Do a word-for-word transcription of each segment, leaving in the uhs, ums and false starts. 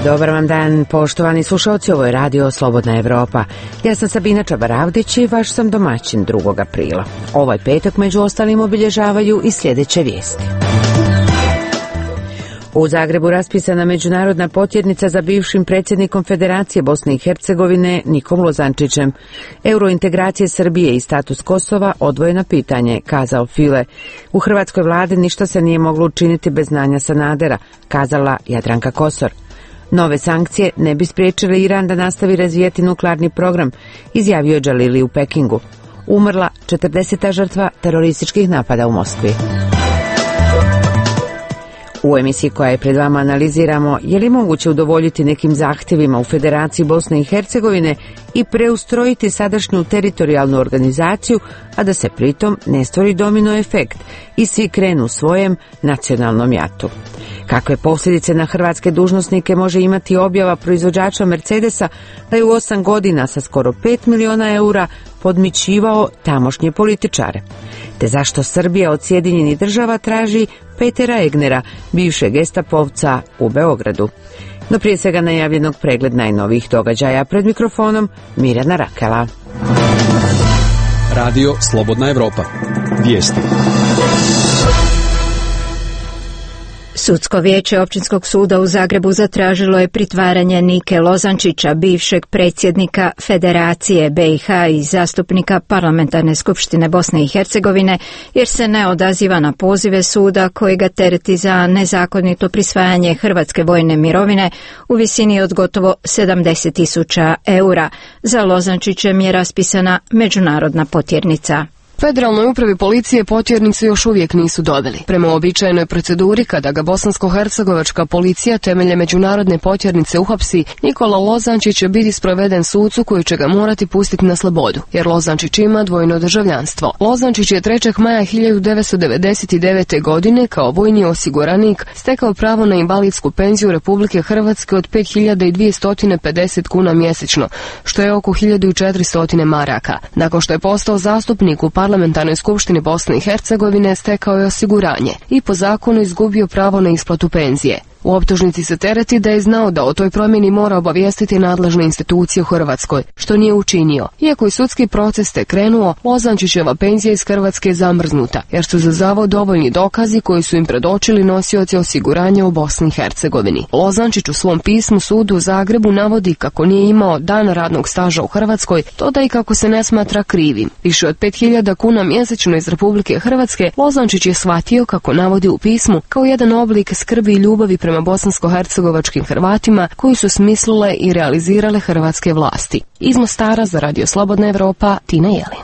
Dobar vam dan, poštovani slušalci, ovo je radio Slobodna Evropa. Ja sam Sabina Čabaravdić i vaš sam domaćin drugog aprila. Ovaj petak među ostalim obilježavaju i sljedeće vijesti. U Zagrebu raspisana međunarodna potjernica za bivšim predsjednikom Federacije Bosne i Hercegovine Nikom Lozančićem. Eurointegracije Srbije i status Kosova odvojeno pitanje, kazao File. U hrvatskoj vladi ništa se nije moglo učiniti bez znanja Sanadera, kazala Jadranka Kosor. Nove sankcije ne bi spriječile Iran da nastavi razvijati nuklearni program, izjavio je Džalili u Pekingu. Umrla četrdeseta žrtva terorističkih napada u Moskvi. U emisiji koja je pred vama analiziramo je li moguće udovoljiti nekim zahtjevima u Federaciji Bosne i Hercegovine i preustrojiti sadašnju teritorijalnu organizaciju, a da se pritom ne stvori domino efekt i svi krenu svojem nacionalnom jatu. Kakve posljedice na hrvatske dužnosnike može imati objava proizvođača Mercedesa da je u osam godina sa skoro pet miliona eura podmićivao tamošnje političare? Te zašto Srbija od Sjedinjenih država traži Petera Egnera, bivšeg gestapovca u Beogradu? No prije svega najavljenog pregled najnovijih događaja. Pred mikrofonom Mirjana Rakela. Radio Slobodna Evropa. Vijesti. Sudsko vijeće Općinskog suda u Zagrebu zatražilo je pritvaranje Nike Lozančića, bivšeg predsjednika Federacije B i H i zastupnika Parlamentarne skupštine Bosne i Hercegovine, jer se ne odaziva na pozive suda koji ga tereti za nezakonito prisvajanje hrvatske vojne mirovine u visini od gotovo sedamdeset tisuća eura. Za Lozančićem je raspisana međunarodna potjernica. Federalnoj upravi policije potjernicu još uvijek nisu dobili. Prema uobičajenoj proceduri, kada ga bosansko-hercegovačka policija temeljem međunarodne potjernice uhapsi, Nikola Lozančić će biti sproveden sucu koji će ga morati pustiti na slobodu, jer Lozančić ima dvojno državljanstvo. Lozančić je trećeg maja hiljadu devetsto devedeset devete. godine kao vojni osiguranik stekao pravo na invalidsku penziju Republike Hrvatske od pet hiljada dvjesto pedeset kuna mjesečno, što je oko hiljadu četiristo maraka. Nakon što je postao zastupnik u Parlamentarnoj skupštini Bosne i Hercegovine, stekao je osiguranje i po zakonu izgubio pravo na isplatu penzije. U optužnici se tereti da je znao da o toj promjeni mora obavijestiti nadležne institucije u Hrvatskoj, što nije učinio. Iako je sudski proces tek krenuo, Lozančićeva penzija iz Hrvatske je zamrznuta, jer su za zavod dovoljni dokazi koji su im predočili nosioci osiguranja u Bosni i Hercegovini. Lozančić u svom pismu sudu u Zagrebu navodi kako nije imao dan radnog staža u Hrvatskoj, to da i kako se ne smatra krivim. Više od pet hiljada kuna mjesečno iz Republike Hrvatske Lozančić je shvatio, kako navodi u pismu, kao jedan oblik skrbi i ljubavi prema prema bosansko-hercegovačkim Hrvatima koji su smislile i realizirale hrvatske vlasti. Iz Mostara za Radio Slobodna Evropa, Tina Jelin.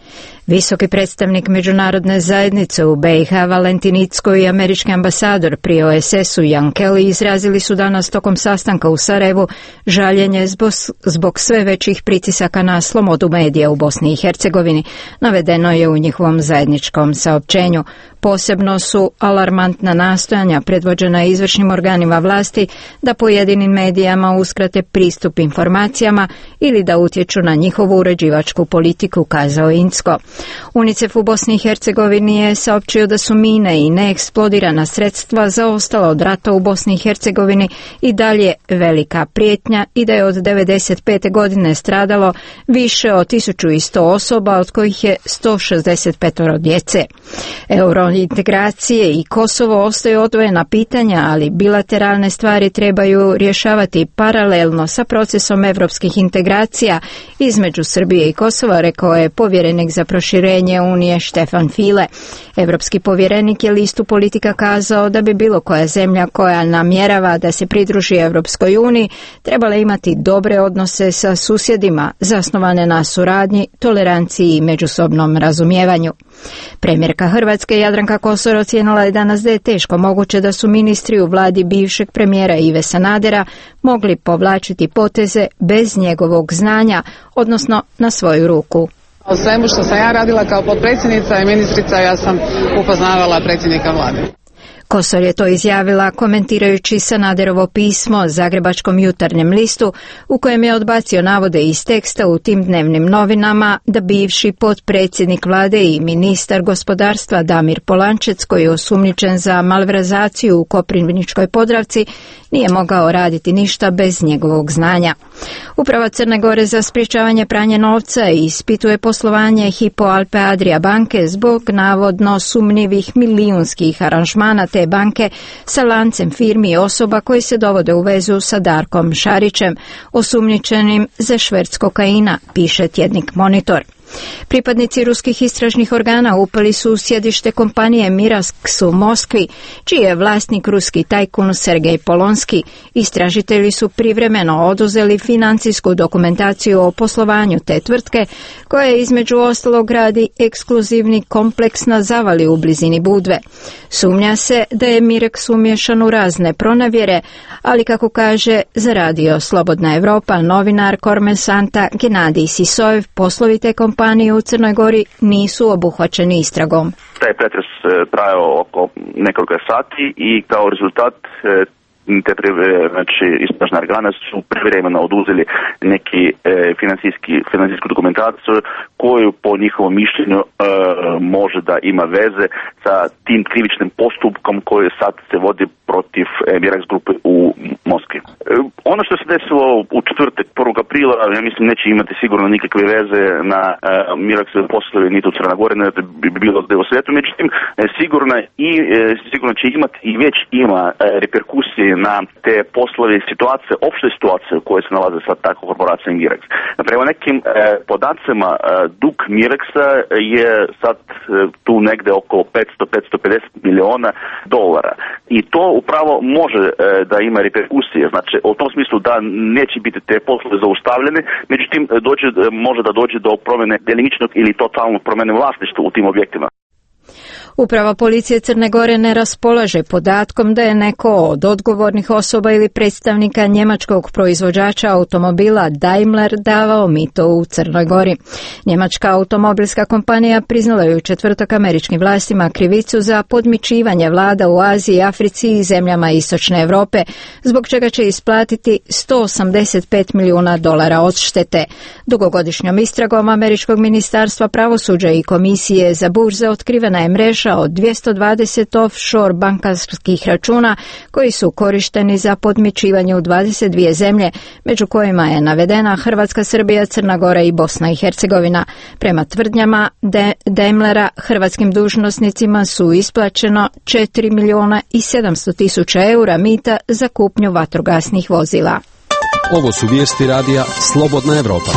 Visoki predstavnik međunarodne zajednice u B i H Valentin Incko i američki ambasador pri O S S-u Jan Kelly izrazili su danas tokom sastanka u Sarajevu žaljenje zbog, zbog sve većih pritisaka na slobodu medija u Bosni i Hercegovini, navedeno je u njihovom zajedničkom saopćenju. Posebno su alarmantna nastojanja predvođena izvršnim organima vlasti da pojedinim medijama uskrate pristup informacijama ili da utječu na njihovu uređivačku politiku, kazao Incko. UNICEF u Bosni i Hercegovini je saopćio da su mine i neeksplodirana sredstva zaostala od rata u Bosni i Hercegovini i dalje velika prijetnja i da je od devedeset pete. godine stradalo više od tisuću sto osoba, od kojih je sto šezdeset pet djece. Eurointegracije i Kosovo ostaju odvojena pitanja, ali bilateralne stvari trebaju rješavati paralelno sa procesom evropskih integracija između Srbije i Kosova, rekao je povjerenik za proširenje Unije Štefan File. Evropski povjerenik je listu Politika kazao da bi bilo koja zemlja koja namjerava da se pridruži Evropskoj uniji trebala imati dobre odnose sa susjedima zasnovane na suradnji, toleranciji i međusobnom razumijevanju. Premijerka Hrvatske Jadranka Kosor ocijenila je danas da je teško moguće da su ministri u vladi bivšeg premijera Ive Sanadera mogli povlačiti poteze bez njegovog znanja, odnosno na svoju ruku. O svemu što sam ja radila kao potpredsjednica i ministrica, ja sam upoznavala predsjednika vlade. Kosor je to izjavila komentirajući Sanaderovo pismo Zagrebačkom jutarnjem listu u kojem je odbacio navode iz teksta u tim dnevnim novinama da bivši potpredsjednik vlade i ministar gospodarstva Damir Polančec, koji je osumnjičen za malverzaciju u Koprivničkoj Podravci, nije mogao raditi ništa bez njegovog znanja. Uprava Crne Gore za sprječavanje pranja novca ispituje poslovanje Hypo Alpe Adria banke zbog navodno sumnjivih milijunskih aranžmana te banke sa lancem firmi i osoba koji se dovode u vezu sa Darkom Šarićem, osumnjičenim za šverc kokaina, piše tjednik Monitor. Pripadnici ruskih istražnih organa upali su u sjedište kompanije Mirax u Moskvi, čiji je vlasnik ruski tajkun Sergej Polonski. Istražitelji su privremeno oduzeli financijsku dokumentaciju o poslovanju te tvrtke, koja između ostalog gradi ekskluzivni kompleks na Zavali u blizini Budve. Sumnja se da je Mirax umješan u razne pronevjere, ali kako kaže za radio Slobodna Evropa novinar Kormesanta Genadij Sisojev, poslovi te kompanije u Crnoj Gori nisu obuhvaćeni istragom. Taj pretres trajao oko nekoliko sati i kao rezultat te znači istražne organe su privremeno oduzeli neki e, financijski financijsku dokumentaciju koju po njihovom mišljenju e, može da ima veze sa tim krivičnim postupkom koji sad se vodi protiv e, Mirax grupe u Moskvi. E, ono što se desilo u četvrtak prvog aprila, ja mislim, neće imati sigurno nikakve veze na e, Miraxove poslove niti u Crnoj Gori, ne bi bilo da je u svijetu, međutim e, sigurno i e, sigurno će imati i već ima e, reperkusije na te poslove situacije, opšte situacije u kojoj se nalaze sad takva korporacija Mirax. Prema nekim e, podacima e, dug Miraxa je sad e, tu negde oko petsto do petsto pedeset miliona dolara. I to upravo može e, da ima reperkusije. Znači, u tom smislu da neće biti te poslove zaustavljene, međutim dođe, može da dođe do promjene delimičnog ili totalnog promjene vlasništva u tim objektima. Uprava policije Crne Gore ne raspolaže podatkom da je neko od odgovornih osoba ili predstavnika njemačkog proizvođača automobila Daimler davao mito u Crnoj Gori. Njemačka automobilska kompanija priznala je u četvrtak američkim vlastima krivicu za podmićivanje vlada u Aziji, Africi i zemljama Istočne Europe, zbog čega će isplatiti sto osamdeset pet milijuna dolara odštete. Dugogodišnjom istragom američkog ministarstva pravosuđa i komisije za burze otkrivena je mreža od dvjesto dvadeset offshore bankarskih računa koji su korišteni za podmićivanje u dvadeset dvije zemlje, među kojima je navedena Hrvatska, Srbija, Crna Gora i Bosna i Hercegovina. Prema tvrdnjama De- Daimlera, hrvatskim dužnosnicima su isplaćeno četiri milijuna i sedamsto tisuća eura mita za kupnju vatrogasnih vozila. Ovo su vijesti radija Slobodna Evropa.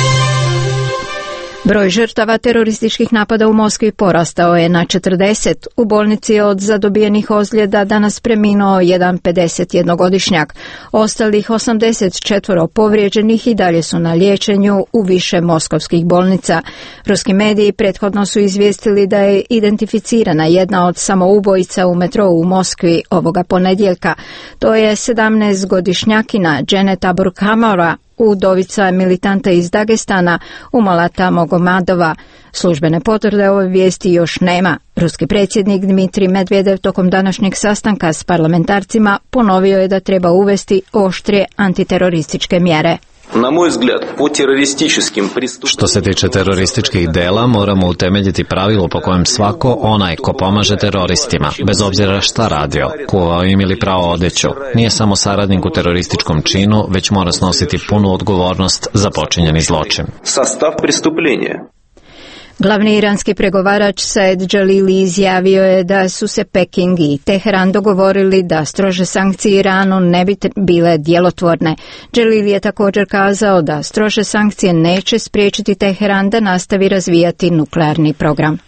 Broj žrtava terorističkih napada u Moskvi porastao je na četrdeset. U bolnici je od zadobijenih ozljeda danas preminuo jedan pedesetjednogodišnjak. Ostalih osamdeset četiri povrijeđenih i dalje su na liječenju u više moskovskih bolnica. Ruski mediji prethodno su izvijestili da je identificirana jedna od samoubojica u metrou u Moskvi ovoga ponedjeljka. To je sedamnaestogodišnjakina Dženeta Burkhamova, udovica militanta iz Dagestana Umalata Mogomadova. Službene potvrde ove vijesti još nema. Ruski predsjednik Dmitrij Medvedev tokom današnjeg sastanka s parlamentarcima ponovio je da treba uvesti oštrije antiterorističke mjere. Na moj vzgled, po terorističkim pristup... Što se tiče terorističkih dela, moramo utemeljiti pravilo po kojem svako onaj ko pomaže teroristima, bez obzira šta radio, kuvao im ili pravo odeću, nije samo saradnik u terorističkom činu, već mora snositi punu odgovornost za počinjeni zločin. Sastav pristupljenja. Glavni iranski pregovarač Saed Jalili izjavio je da su se Peking i Teheran dogovorili da strože sankcije Iranu ne bi bile djelotvorne. Jalili je također kazao da strože sankcije neće spriječiti Teheran da nastavi razvijati nuklearni program.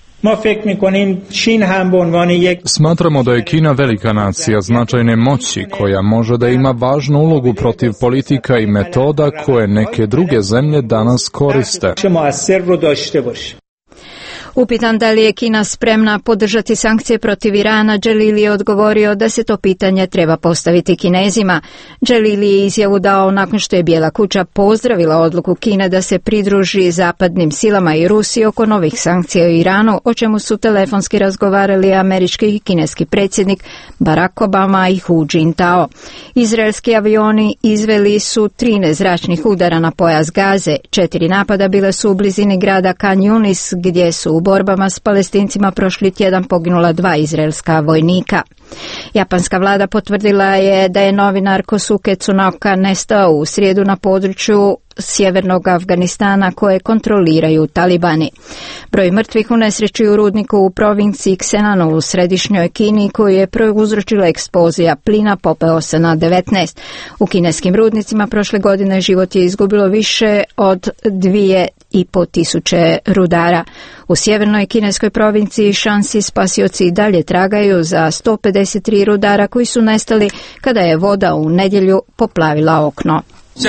Smatramo da je Kina velika nacija značajne moći koja može da ima važnu ulogu protiv politika i metoda koje neke druge zemlje danas koriste. Upitan da li je Kina spremna podržati sankcije protiv Irana, Dželili je odgovorio da se to pitanje treba postaviti Kinezima. Dželili je izjavu dao nakon što je Bijela kuća pozdravila odluku Kine da se pridruži zapadnim silama i Rusiji oko novih sankcija u Iranu, o čemu su telefonski razgovarali američki i kineski predsjednik Barack Obama i Hu Jintao. Izraelski avioni izveli su trinaest zračnih udara na pojas Gaze. Četiri napada bile su u blizini grada Khan Yunis, gdje su u borbama s Palestincima prošli tjedan poginula dva izraelska vojnika. Japanska vlada potvrdila je da je novinar Kosuke Tsunoka nestao u srijedu na području sjevernog Afganistana koje kontroliraju Talibani. Broj mrtvih u nesreći u rudniku u provinciji Ksenanu u središnjoj Kini, koju je prouzročila eksplozija plina, popeo se na devetnaest. U kineskim rudnicima prošle godine život je izgubilo više od dvije i po tisuće rudara. U sjevernoj kineskoj provinciji Shanxi spasioci i dalje tragaju za sto pedeset tri rudara koji su nestali kada je voda u nedjelju poplavila okno.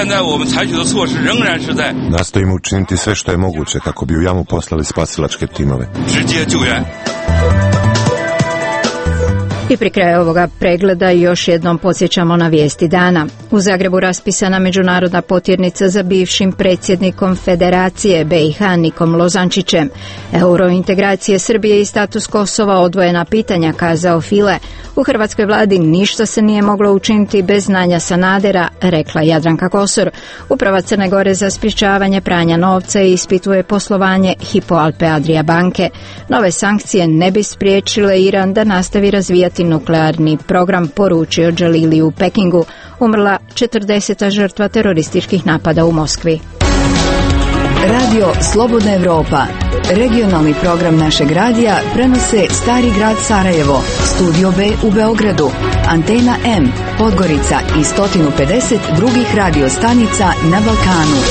Nastojimo učiniti sve što je moguće kako bi u jamu poslali spasilačke timove. I pri kraju ovoga pregleda još jednom podsjećamo na vijesti dana. U Zagrebu raspisana međunarodna potjernica za bivšim predsjednikom Federacije B i H Nikom Lozančićem. Eurointegracije Srbije i status Kosova odvojena pitanja, kazao File. U hrvatskoj vladi ništa se nije moglo učiniti bez znanja Sanadera, rekla Jadranka Kosor. Uprava Crne Gore za sprječavanje pranja novca ispituje poslovanje Hypo Alpe Adria banke. Nove sankcije ne bi spriječile Iran da nastavi razvijati nuklearni program, poručio Dželili u Pekingu. Umrla četrdeseta žrtva terorističkih napada u Moskvi. Radio Slobodna Evropa. Regionalni program našeg radija prenose Stari grad Sarajevo, Studio B u Beogradu, Antena M, Podgorica i sto pedeset drugih radio stanica na Balkanu.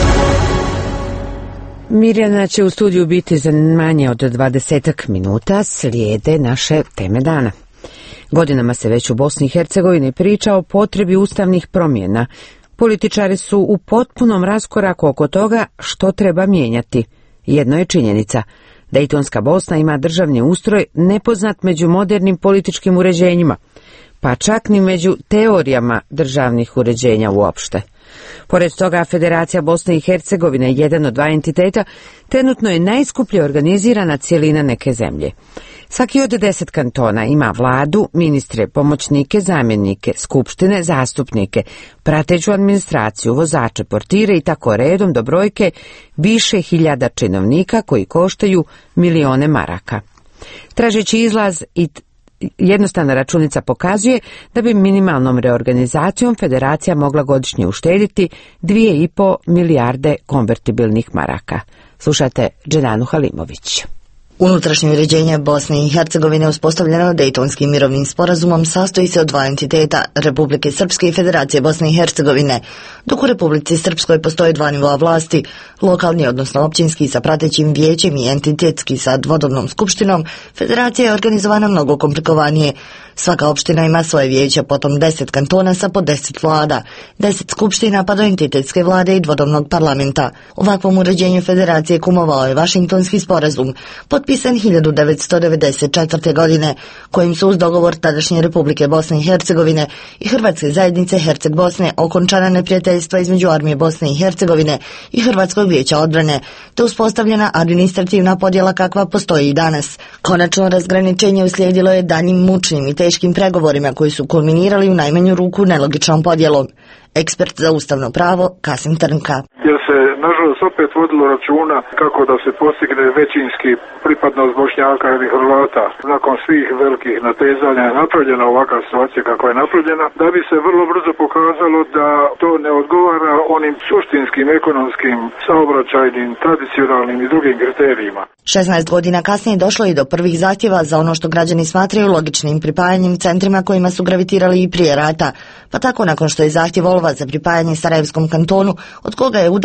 Mirjana će u studiju biti za manje od dvadesetak minuta, slijede naše teme dana. Godinama se već u Bosni i Hercegovini priča o potrebi ustavnih promjena. Političari su u potpunom raskoraku oko toga što treba mijenjati. Jedno je činjenica. Dejtonska Bosna ima državni ustroj nepoznat među modernim političkim uređenjima, pa čak ni među teorijama državnih uređenja uopšte. Pored toga, Federacija Bosne i Hercegovine, jedan od dva entiteta, trenutno je najskuplje organizirana cjelina neke zemlje. Svaki od deset kantona ima vladu, ministre, pomoćnike, zamjenike, skupštine, zastupnike, prateću administraciju, vozače, portire i tako redom do brojke više hiljada činovnika koji koštaju milione maraka. Tražeći izlaz i jednostavna računica pokazuje da bi minimalnom reorganizacijom federacija mogla godišnje uštediti dvije i po milijarde konvertibilnih maraka. Slušate Dženanu Halimović. Unutrašnje uređenje Bosne i Hercegovine uspostavljeno Dejtonskim mirovnim sporazumom sastoji se od dva entiteta, Republike Srpske i Federacije Bosne i Hercegovine, dok u Republici Srpskoj postoje dva nivoa vlasti, lokalni odnosno općinski sa pratećim vijećem i entitetski sa dvodobnom skupštinom. Federacija je organizovana mnogo komplikovanije. Svaka opština ima svoje vijeće, potom deset kantona sa po deset vlada, deset skupština pa do entitetske vlade i dvodobnog parlamenta. Ovakvom uređenju federacije kumovao je Vašingtonski sporazum, potpisan hiljadu devetsto devedeset četvrte. godine, kojim su uz dogovor tadašnje Republike Bosne i Hercegovine i Hrvatske zajednice Herceg Bosne okončana neprijateljstva između Armije Bosne i Hercegovine i Hrvatskog vijeća odbrane, te uspostavljena administrativna podjela kakva postoji i danas. Konačno razgraničenje uslijedilo je danjim mučnim i teškim pregovorima koji su kulminirali u najmanju ruku nelogičnom podjelom. Ekspert za ustavno pravo Kasim Trnka. Jer se nažalost opet vodilo računa kako da se postigne većinski pripadnost Bošnjaka ili Hrvata. Nakon svih velikih natezanja je napravljena ovakva situacija kako je napravljena, da bi se vrlo brzo pokazalo da to ne odgovara onim suštinskim, ekonomskim, saobraćajnim, tradicionalnim i drugim kriterijima. šesnaest godina kasnije došlo i do prvih zahtjeva za ono što građani smatraju logičnim pripajanjem centrima kojima su gravitirali i prije rata. Pa tako nakon što je zahtjev Olva za pripajanje Sarajevskom kantonu, od koga je udaljen svega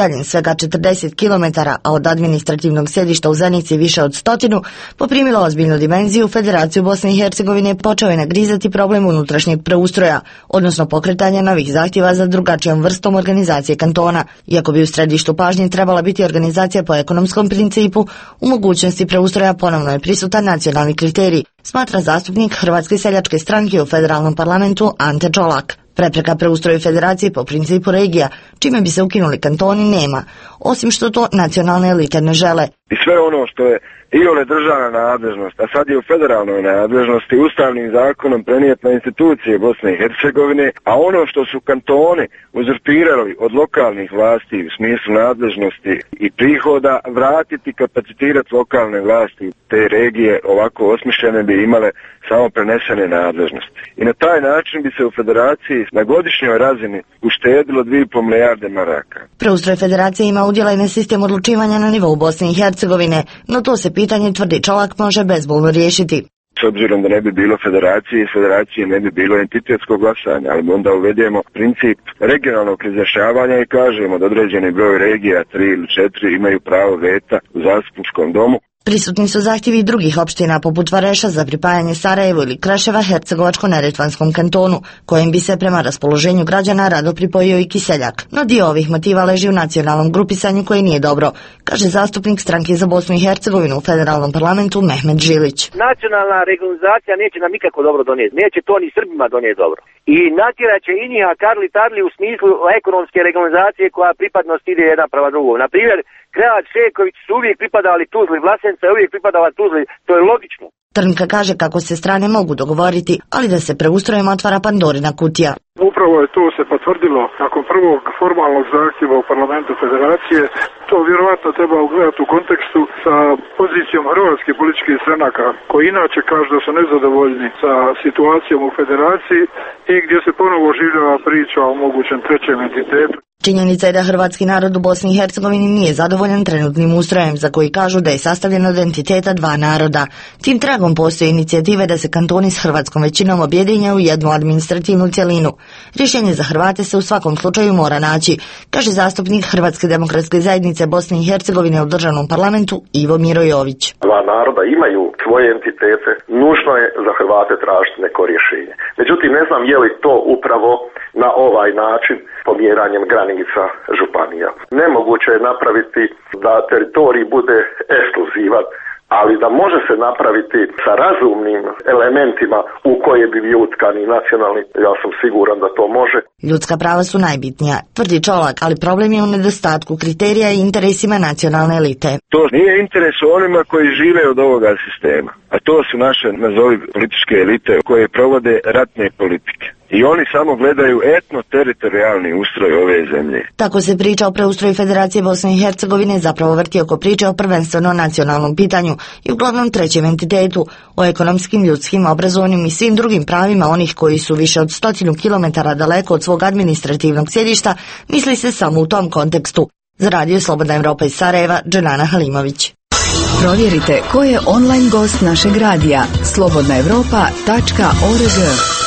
svega četrdeset kilometara, a od administrativnog sjedišta u Zenici više od stotinu, poprimilo ozbiljnu dimenziju, Federaciju Bosne i Hercegovine počeo je nagrizati problem unutrašnjeg preustroja, odnosno pokretanja novih zahtjeva za drugačijom vrstom organizacije kantona. Iako bi u središtu pažnje trebala biti organizacija po ekonomskom principu, u mogućnosti preustroja ponovno je prisutan nacionalni kriterij, smatra zastupnik Hrvatske seljačke stranke u federalnom parlamentu Ante Čolak. Prepreka preustroju federacije po principu regija, čime bi se ukinuli kantoni, nema, osim što to nacionalne elite ne žele. I sve ono što je iole državna nadležnost, a sad je u federalnoj nadležnosti ustavnim zakonom prenijet na institucije Bosne i Hercegovine, a ono što su kantoni uzurpirali od lokalnih vlasti u smislu nadležnosti i prihoda, vratiti kapacitirati lokalne vlasti. Te regije ovako osmišljene bi imale samo prenesene nadležnosti. I na taj način bi se u federaciji na godišnjoj razini uštedilo dvije i pol milijarde maraka. Preustroj federacije ima udjela i na sistem odlučivanja na nivou Bosne i Hercegovine, no to se pitanje, tvrdi Čolak, može bezbolno riješiti. S obzirom da ne bi bilo federacije, iz federacije ne bi bilo entitetskog glasanja, ali onda uvedemo princip regionalnog izjašnjavanja i kažemo da određeni broj regija, tri ili četiri, imaju pravo veta u zastupničkom domu. Prisutni su zahtjevi i drugih opština poput Vareša za pripajanje Sarajevu ili Kreševa Hercegovačko-neretvanskom kantonu, kojim bi se prema raspoloženju građana rado pripojio i Kiseljak. No dio ovih motiva leži u nacionalnom grupisanju koje nije dobro, kaže zastupnik stranke za Bosnu i Hercegovinu u federalnom parlamentu Mehmet Žilić. Nacionalna regionalizacija neće nam nikako dobro donijeti, neće to ni Srbima donijeti dobro. I natjerat će i njiha Karli Tarli u smislu ekonomske regionalizacije koja pripadnost ide jedna prema drugom. Na primjer, Kreać, Šeković su uvijek pripadali Tuzli, Vlasenca je uvijek pripadala Tuzli, to je logično. Trnka kaže kako se strane mogu dogovoriti, ali da se preustrojem otvara Pandorina kutija. Upravo je to se potvrdilo nakon prvog formalnog zahtjeva u parlamentu federacije. To vjerovatno treba ugledati u kontekstu sa pozicijom hrvatskih političkih stranaka, koji inače kažu da su nezadovoljni sa situacijom u federaciji i gdje se ponovo oživljava priča o mogućem trećem entitetu. Činjenica je da hrvatski narod u Bosni i Hercegovini nije zadovoljan trenutnim ustrojem, za koji kažu da je sastavljen od entiteta dva naroda. Tim tragom postoje inicijative da se kantoni s hrvatskom većinom objedinje u jednu administrativnu cjelinu. Rješenje za Hrvate se u svakom slučaju mora naći, kaže zastupnik Hrvatske demokratske zajednice Bosne i Hercegovine u državnom parlamentu Ivo Miro Jović. Dva naroda imaju svoje entitete, nužno je za Hrvate tražiti neko rješenje. Međutim, ne znam je li to upravo na ovaj način pomjeranjem granica županija. Nemoguće je napraviti da teritorij bude ekskluzivan, ali da može se napraviti sa razumnim elementima u koje bi bili utkani nacionalni, ja sam siguran da to može. Ljudska prava su najbitnija, tvrdi Čolak, ali problem je u nedostatku kriterija i interesima nacionalne elite. To nije interes onima koji žive od ovoga sistema, a to su naše, nazovi, političke elite koje provode ratne politike. I oni samo gledaju etno-teritorijalni ustroj ove zemlje. Tako se priča o preustroju Federacije Bosne i Hercegovine zapravo vrti oko priče o prvenstveno nacionalnom pitanju i uglavnom trećem entitetu, o ekonomskim, ljudskim, obrazovnim i svim drugim pravima onih koji su više od stotinu kilometara daleko od svog administrativnog sjedišta, misli se samo u tom kontekstu. Za Radio Slobodna Evropa iz Sarajeva, Dženana Halimović. Provjerite ko je online gost našeg radija slobodna evropa tačka org.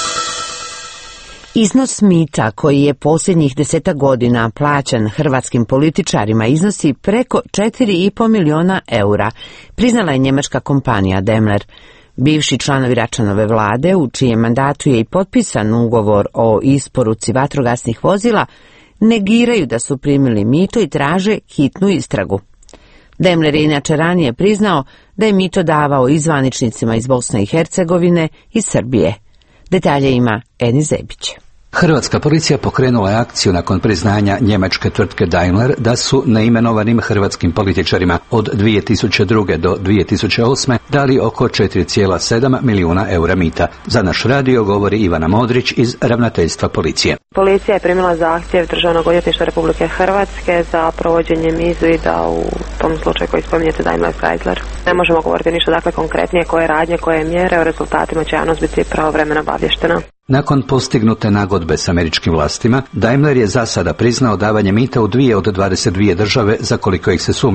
Iznos mita koji je posljednjih deseta godina plaćan hrvatskim političarima iznosi preko četiri i pol miliona eura, priznala je njemačka kompanija Daimler. Bivši članovi Račanove vlade, u čijem mandatu je i potpisan ugovor o isporuci vatrogasnih vozila, negiraju da su primili mito i traže hitnu istragu. Daimler je inače ranije priznao da je mito davao izvaničnicima iz Bosne i Hercegovine i Srbije. Detalje ima Eni Zebić. Hrvatska policija pokrenula je akciju nakon priznanja njemačke tvrtke Daimler da su neimenovanim hrvatskim političarima od dvije tisuće druge do dvije tisuće osme dali oko četiri zarez sedam milijuna eura mita. Za naš radio govori Ivana Modrić iz ravnateljstva policije. Policija je primila zahtjev Državnog odvjetništva Republike Hrvatske za provođenjem izvida u tom slučaju koji spominjete Daimler Chrysler. Ne možemo govoriti ništa dakle konkretnije koje radnje, koje mjere, o rezultatima će javnost biti pravovremeno obavještena. Nakon postignute nagodbe s američkim vlastima, Daimler je za sada priznao davanje mita u dvije od dvadeset dvije države za koliko ih se sumnjiči.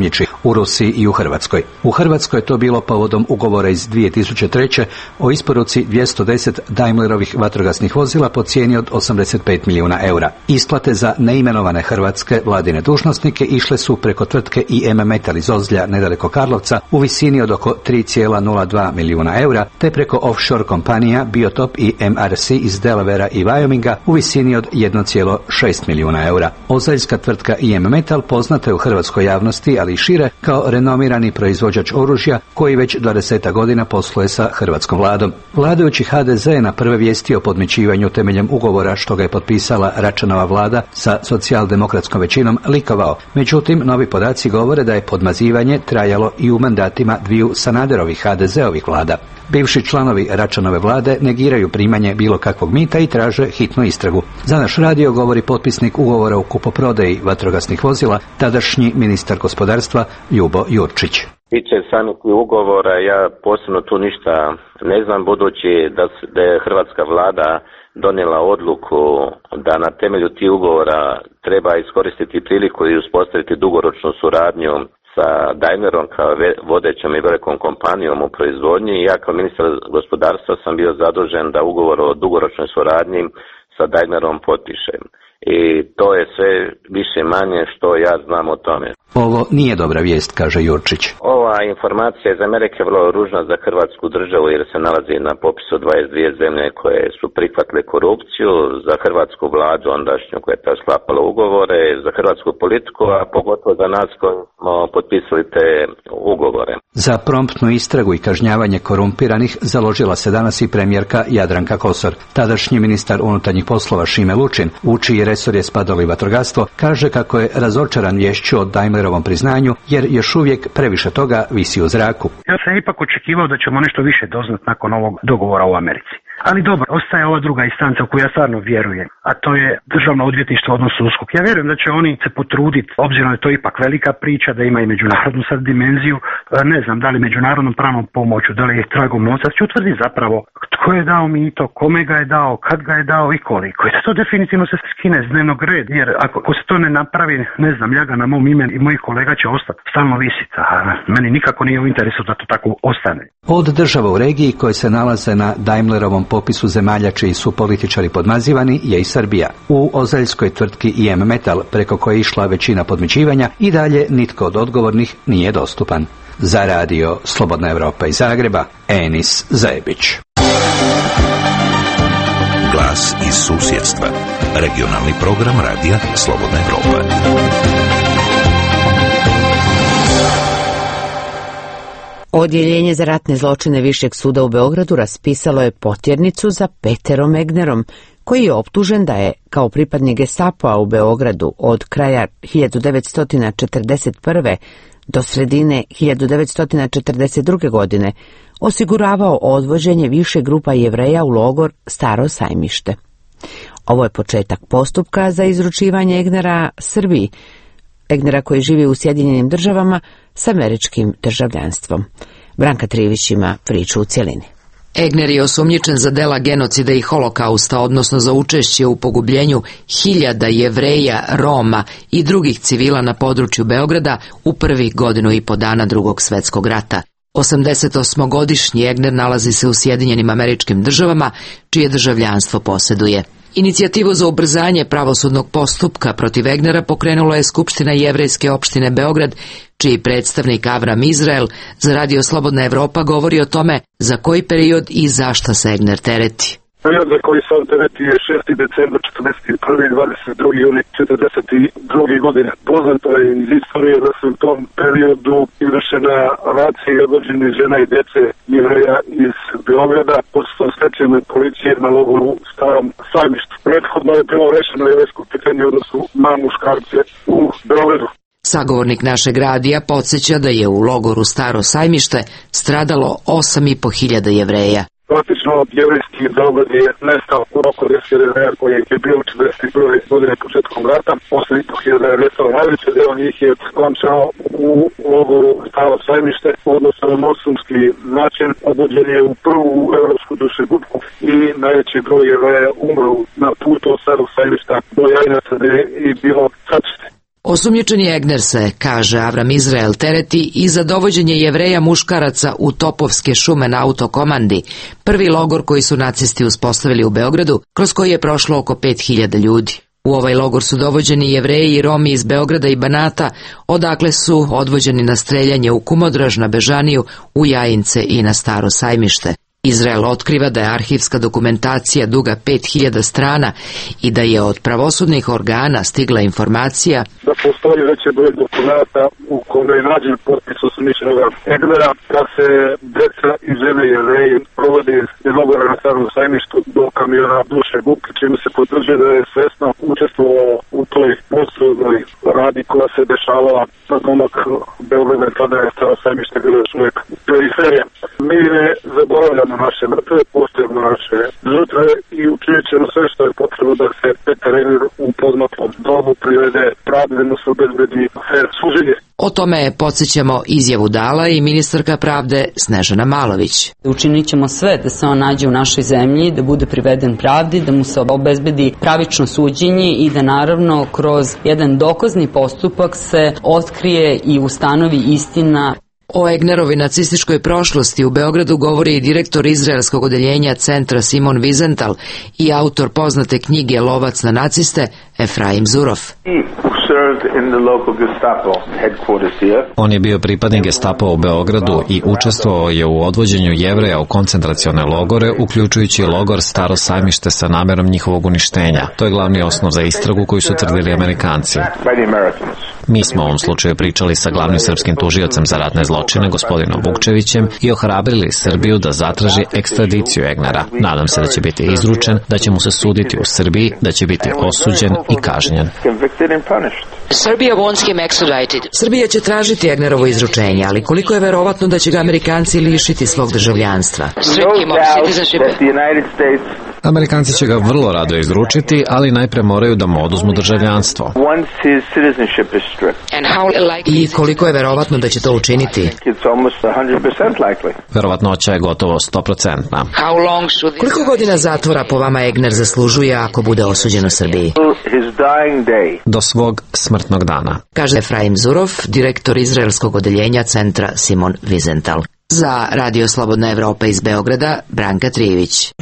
u Rusiji i u Hrvatskoj. U Hrvatskoj je to bilo povodom ugovora iz dvije tisuće treće o isporuci dvjesto deset Daimlerovih vatrogasnih vozila po cijeni od osamdeset pet milijuna eura. Isplate za neimenovane hrvatske vladine dužnosnike išle su preko tvrtke I M Metal iz Ozlja nedaleko Karlovca u visini od oko tri zarez nula dva milijuna eura, te preko offshore kompanija Biotop i M R C iz Delavera i Wyominga u visini od jedan zarez šest milijuna eura. Ozaljska tvrtka I M Metal poznata je u hrvatskoj javnosti, ali i šire, kao renomirani proizvođač oružja koji već dvadeset godina posluje sa hrvatskom vladom. Vladajući H D Z je na prve vijesti o podmićivanju temeljem ugovora što ga je potpisala Račanova vlada sa socijaldemokratskom većinom likovao. Međutim, novi podaci govore da je podmazivanje trajalo i u mandatima dviju Sanaderovih H D Z-ovih vlada. Bivši članovi Račanove vlade negiraju primanje bilo kakvog mita i traže hitnu istragu. Za naš radio govori potpisnik ugovora o kupoprodaji vatrogasnih vozila, tadašnji ministar gospodarstva Ljubo Jurčić. Tiče samih ugovora, ja posebno tu ništa ne znam, budući da, da je hrvatska vlada donijela odluku da na temelju tih ugovora treba iskoristiti priliku i uspostaviti dugoročnu suradnju sa Daimlerom kao vodećom i velikom kompanijom u proizvodnji. Ja kao ministar gospodarstva sam bio zadužen da ugovor o dugoročnoj suradnji sa Daimlerom potpišem. I to je sve više manje što ja znam o tome. Ovo nije dobra vijest, kaže Jurčić. Ova informacija iz Amerike je vrlo ružna za hrvatsku državu jer se nalazi na popisu dvadeset dvije zemlje koje su prihvatile korupciju, za hrvatsku vladu ondašnju koja je sklapala ugovore, za hrvatsku politiku, a pogotovo za nas koji smo potpisali te ugovore. Za promptnu istragu i kažnjavanje korumpiranih založila se danas i premijerka Jadranka Kosor. Tadašnji ministar unutarnjih poslova Šime Lučin, u čiji resor je spadalo i vatrogastvo, kaže kako je razočaran viješću o Daimlerovom priznanju jer još uvijek previše toga visi u zraku. Ja sam ipak očekivao da ćemo nešto više doznat nakon ovog dogovora u Americi. Ali dobro, ostaje ova druga instanca u koju ja stvarno vjerujem, a to je državno odvjetništvo odnosno U S K O K. Ja vjerujem da će oni se potruditi, obzirom da je to ipak velika priča, da ima i međunarodnu sad dimenziju, ne znam da li međunarodnom pravnom pomoću, da li je tragom novca, će utvrditi zapravo tko je dao mito, kome ga je dao, kad ga je dao i koliko. I da to definitivno se skine s dnevnog reda, jer ako, ako se to ne napravi, ne znam, ljaga na mom imenu i mojih kolega će ostati stalno visiti, a meni nikako nije u interesu da to tako ostane. Od država u regiji koje se nalaze na Daimlerovom popisu zemalja čiji su političari podmazivani je i Srbija. U ozaljskoj tvrtki I M Metal, preko koje je išla većina podmićivanja, i dalje nitko od odgovornih nije dostupan. Za radio Slobodna Evropa iz Zagreba, Enis Zajebić. Glas iz susjedstva. Regionalni program radija Slobodna Evropa. Odjeljenje za ratne zločine Višeg suda u Beogradu raspisalo je potjernicu za Peterom Egnerom, koji je optužen da je, kao pripadnik Gestapoa u Beogradu od kraja hiljadu devetsto četrdeset prve do sredine hiljadu devetsto četrdeset druge. godine osiguravao odvoženje više grupa Jevreja u logor Staro Sajmište. Ovo je početak postupka za izručivanje Egnera Srbiji, Egnera koji živi u Sjedinjenim državama s američkim državljanstvom. Branka Trivić ima priču u cjelini. Egner je osumnjičen za dela genocida i holokausta, odnosno za učešće u pogubljenju hiljada Jevreja, Roma i drugih civila na području Beograda u prvih godinu i po dana Drugog svjetskog rata. osamdesetosmogodišnji Egner nalazi se u Sjedinjenim Američkim Državama, čije državljanstvo posjeduje. Inicijativu za ubrzanje pravosudnog postupka protiv Egnera pokrenula je Skupština Jevrejske opštine Beograd, čiji predstavnik Avram Izrael za radio Slobodna Evropa govori o tome za koji period i zašta se Egner tereti. Period za koji se on tereti je šesti decembar četrdeset prvi i dvadeset drugi juni četrdeset druge. godine. Poznato je iz istorije da su u tom periodu izvršena racija i odvođenje žena i djece Jevreja iz Beograda pod stečajne policije na logoru Starom Sajmištu. Prethodno je bilo rešeno jevrejsko pitanje u odnosu na muškarce u Beogradu. Sagovornik našeg radija podsjeća da je u logoru Staro Sajmište stradalo osam i po hiljada Jevreja. Praktično jevrejski Beograd je nestao u roku deset Jevreja koji je bio u četrdeset prve. godine početkom rata, osam i po hiljada je nestao. Najveći deo njih je skončao u logoru Staro Sajmište, odnosno na mosumski način, odvođen je u prvu evropsku dušegupku i najveći broj Jevreja umro na putu od Starog Sajmišta do Jajinaca gde je i bilo srpšte. Osumnjičeni Egner se, kaže Avram Izrael, tereti i za dovođenje Jevreja muškaraca u Topovske šume na autokomandi, prvi logor koji su nacisti uspostavili u Beogradu, kroz koji je prošlo oko pet hiljada ljudi. U ovaj logor su dovođeni Jevreji i Romi iz Beograda i Banata, odakle su odvođeni na streljanje u Kumodraž, na Bežaniju, u Jajince i na Staro Sajmište. Izrael otkriva da je arhivska dokumentacija duga pet hiljada strana i da je od pravosudnih organa stigla informacija da postoji veći broj dokumenta u kome je nađen potpis osumnjičenog Egnera, da se deca i žene Jevreji provode iz logora na Starom Sajmištu do kamiona Duše Buke, čime se potvrđuje da je svesno učestvovao u toj monstruoznoj radi koja se dešavala na domak Beograda, kada je Staro Sajmište bilo još uvijek periferija. Mi ne zaboravljamo naše mrtve, postojimo naše žrtve i učinit ćemo sve što je potrebno da se Petar Egner u poznatom domu privede pravde, da se obezbedi fair suđenje. O tome podsjećamo izjavu dala i ministarka pravde Snežana Malović. Učinit ćemo sve da se on nađe u našoj zemlji, da bude priveden pravdi, da mu se obezbedi pravično suđenje i da naravno kroz jedan dokazni postupak se otkrije i ustanovi istina. O Egnerovi nacističkoj prošlosti u Beogradu govori i direktor izraelskog odeljenja centra Simon Wiesenthal i autor poznate knjige Lovac na naciste Efraim Zurov. On je bio pripadnik Gestapa u Beogradu i učestvovao je u odvođenju Jevreja u koncentracione logore, uključujući logor Staro Sajmište sa namerom njihovog uništenja. To je glavni osnov za istragu koju su tvrdili Amerikanci. Mi smo u ovom slučaju pričali sa glavnim srpskim tužiocem za ratne zločine, gospodinom Vukčevićem, i ohrabrili Srbiju da zatraži ekstradiciju Egnera. Nadam se da će biti izručen, da će mu se suditi u Srbiji, da će biti osuđen i kažnjen. Srbija će tražiti Egnerovo izručenje, ali koliko je verovatno da će ga Amerikanci lišiti svog državljanstva? Amerikanci će ga vrlo rado izručiti, ali najpre moraju da mu oduzmu državljanstvo. I koliko je verovatno da će to učiniti? Verovatnoća je gotovo sto posto. Koliko godina zatvora po vama Egner zaslužuje ako bude osuđen u Srbiji? Do svog smrtnog dana, kaže Efraim Zurov, direktor izraelskog odeljenja centra Simon Wiesenthal. Za Radio Slobodna Evropa iz Beograda, Branka Trijević.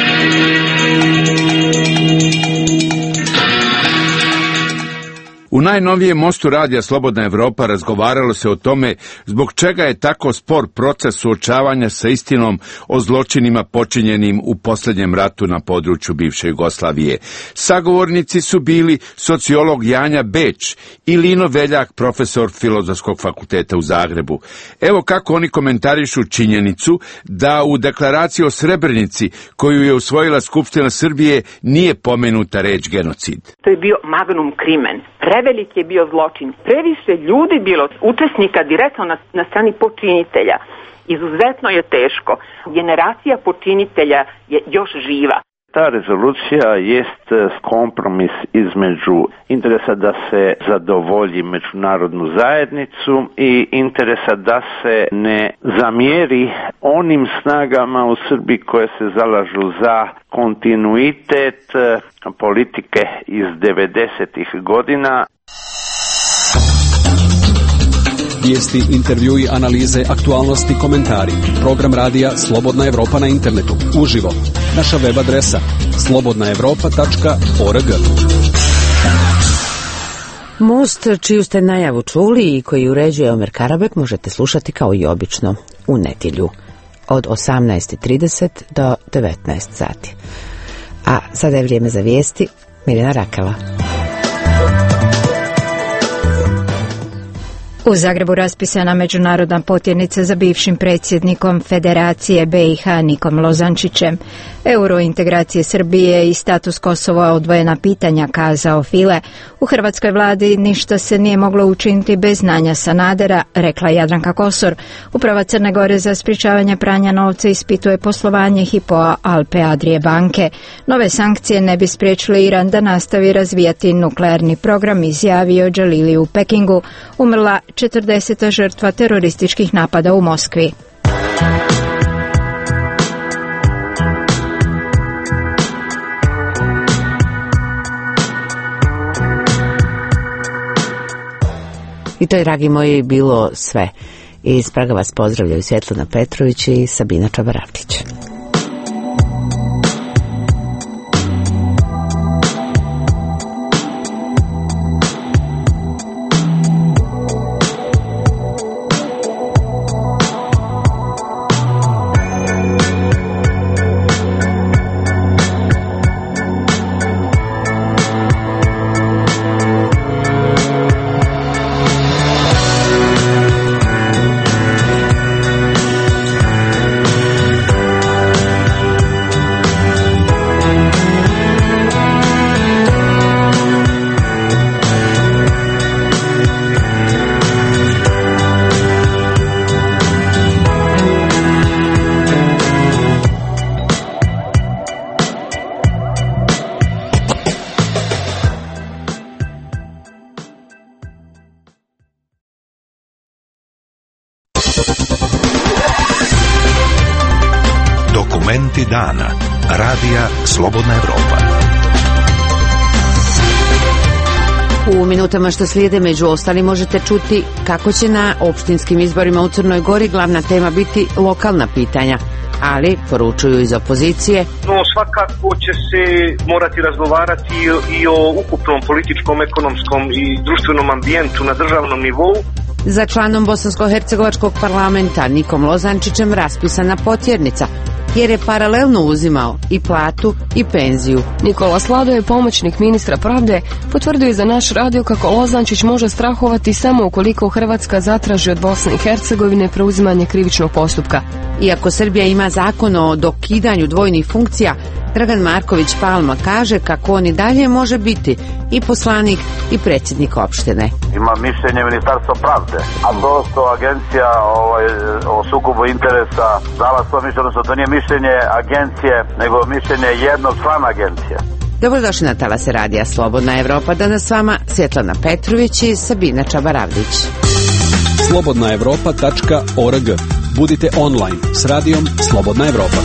U najnovijem mostu Radija Slobodna Evropa razgovaralo se o tome zbog čega je tako spor proces suočavanja sa istinom o zločinima počinjenim u posljednjem ratu na području bivše Jugoslavije. Sagovornici su bili sociolog Janja Beč i Lino Veljak, profesor Filozofskog fakulteta u Zagrebu. Evo kako oni komentarišu činjenicu da u deklaraciji o Srebrenici, koju je usvojila Skupština Srbije, nije pomenuta reč genocid. To je bio magnum crimen. Prevelik je bio zločin. Previše ljudi bilo učesnika direktno na, na strani počinitelja. Izuzetno je teško. Generacija počinitelja je još živa. Ta rezolucija jest kompromis između interesa da se zadovolji međunarodnu zajednicu i interesa da se ne zamjeri onim snagama u Srbiji koje se zalažu za kontinuitet politike iz devedesetih godina. Vijesti, intervjui, analize, aktualnosti, komentari. Program radija Slobodna Evropa na internetu. Uživo. Naša web adresa slobodna evropa tačka org. Most, čiju ste najavu čuli i koji uređuje Omer Karabek, možete slušati kao i obično u nedjelju od osamnaest i trideset do devetnaest sati. A sada je vrijeme za vijesti. Mirjana Rakela. U Zagrebu raspisana međunarodna potjernica za bivšim predsjednikom Federacije B i H Nikom Lozančićem. Eurointegracije Srbije i status Kosova odvojena pitanja, kazao File. U hrvatskoj vladi ništa se nije moglo učiniti bez znanja Sanadera, rekla Jadranka Kosor. Uprava Crne Gore za sprječavanje pranja novca ispituje poslovanje Hypo Alpe Adrie banke. Nove sankcije ne bi spriječile Iran da nastavi razvijati nuklearni program, izjavio Džalili u Pekingu. Umrla četrdeseta žrtva terorističkih napada u Moskvi. I to je, dragi moji, bilo sve. Iz Praga vas pozdravljaju Svjetlana Petrović i Sabina Čabaravdić. Dokumenti dana. Radija Slobodna Evropa. U minutama što slijede među ostali možete čuti kako će na opštinskim izborima u Crnoj Gori glavna tema biti lokalna pitanja, ali poručuju iz opozicije. No svakako će se morati razgovarati i o ukupnom političkom, ekonomskom i društvenom ambijentu na državnom nivou. Za članom bosansko-hercegovačkog parlamenta Nikom Lozančićem raspisana potjernica, jer je paralelno uzimao i platu i penziju. Nikola Slado je pomoćnik ministra pravde, potvrdio je za naš radio kako Lozančić može strahovati samo ukoliko Hrvatska zatraži od Bosne i Hercegovine preuzimanje krivičnog postupka. Iako Srbija ima zakon o dokidanju dvojnih funkcija, Dragan Marković Palma kaže kako on i dalje može biti i poslanik i predsjednik opštine. Ima mišljenje Ministarstva pravde, a to što agencija ovaj, o sukobu interesa dala svoje mišljenje, odnosno to nije mišljenje agencije, nego mišljenje jednog člana agencije. Dobrodošli na talase radija Slobodna Evropa, danas s vama Svjetlana Petrović i Sabina Čabaravdić. slobodna evropa tačka org. Budite online s radijom Slobodna Evropa.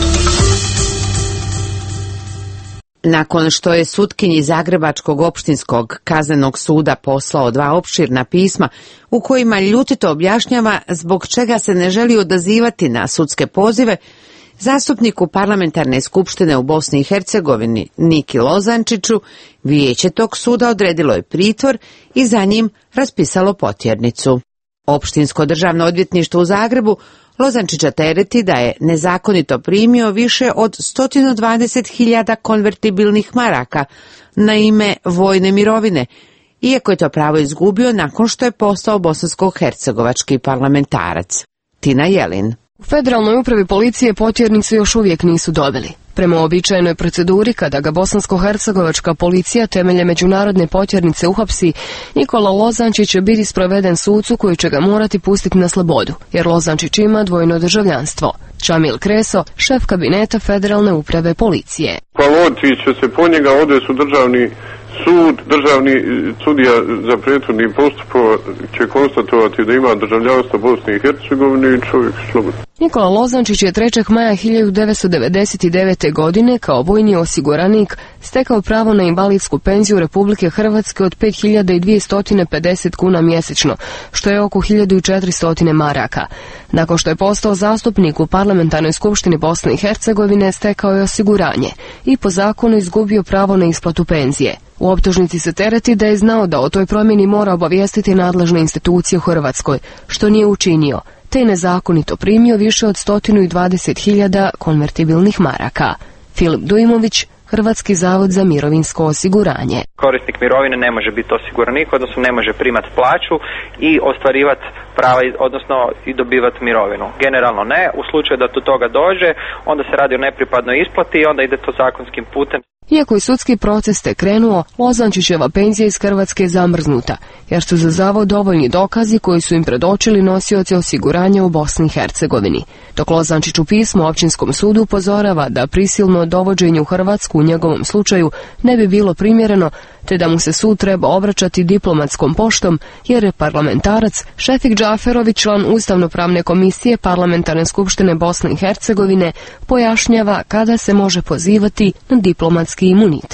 Nakon što je sutkinji Zagrebačkog opštinskog kaznenog suda poslao dva opširna pisma u kojima ljutito objašnjava zbog čega se ne želi odazivati na sudske pozive, zastupniku parlamentarne skupštine u Bosni i Hercegovini Niki Lozančiću vijeće tog suda odredilo je pritvor i za njim raspisalo potjernicu. Opštinsko državno odvjetništvo u Zagrebu Lozančića tereti da je nezakonito primio više od sto dvadeset hiljada konvertibilnih maraka na ime vojne mirovine, iako je to pravo izgubio nakon što je postao bosansko-hercegovački parlamentarac. Tina Jelin. U Federalnoj upravi policije potjernicu još uvijek nisu dobili. Prema običajnoj proceduri, kada ga bosansko-hercegovačka policija temeljem međunarodne potjernice uhapsi, Nikola Lozančić će biti sproveden sucu koji će ga morati pustiti na slobodu, jer Lozančić ima dvojno državljanstvo. Čamil Kreso, šef kabineta Federalne uprave policije. Pa Lozančić će se po njega odvesti u državni sud, državni sudija za prethodni postupak će konstatovati da ima državljanstvo Bosne i Hercegovine i čovjek slobodan. Nikola Lozančić je trećeg maja hiljadu devetsto devedeset devete. godine kao vojni osiguranik stekao pravo na invalidsku penziju Republike Hrvatske od pet hiljada dvjesto pedeset kuna mjesečno, što je oko hiljadu četiristo maraka. Nakon što je postao zastupnik u parlamentarnoj skupštini Bosne i Hercegovine, stekao je osiguranje i po zakonu izgubio pravo na isplatu penzije. U optužnici se tereti da je znao da o toj promjeni mora obavijestiti nadležne institucije u Hrvatskoj, što nije učinio, te je nezakonito primio više od sto dvadeset hiljada konvertibilnih maraka. Filip Dujmović, Hrvatski zavod za mirovinsko osiguranje. Korisnik mirovine ne može biti osiguranik, odnosno ne može primati plaću i ostvarivati prava, odnosno i dobivati mirovinu. Generalno ne, u slučaju da do toga dođe, onda se radi o nepripadnoj isplati i onda ide to zakonskim putem. Iako je sudski proces te krenuo, Lozančićeva penzija iz Hrvatske je zamrznuta, jer su za zavod dovoljni dokazi koji su im predočili nosioci osiguranja u Bosni i Hercegovini. Dok Lozančić u pismu općinskom sudu upozorava da prisilno dovođenje u Hrvatsku u njegovom slučaju ne bi bilo primjereno, te da mu se sud treba obraćati diplomatskom poštom, jer je parlamentarac Šefik Džaferović, član Ustavno-pravne komisije Parlamentarne skupštine Bosne i Hercegovine, pojašnjava kada se može pozivati na diplomatski imunitet.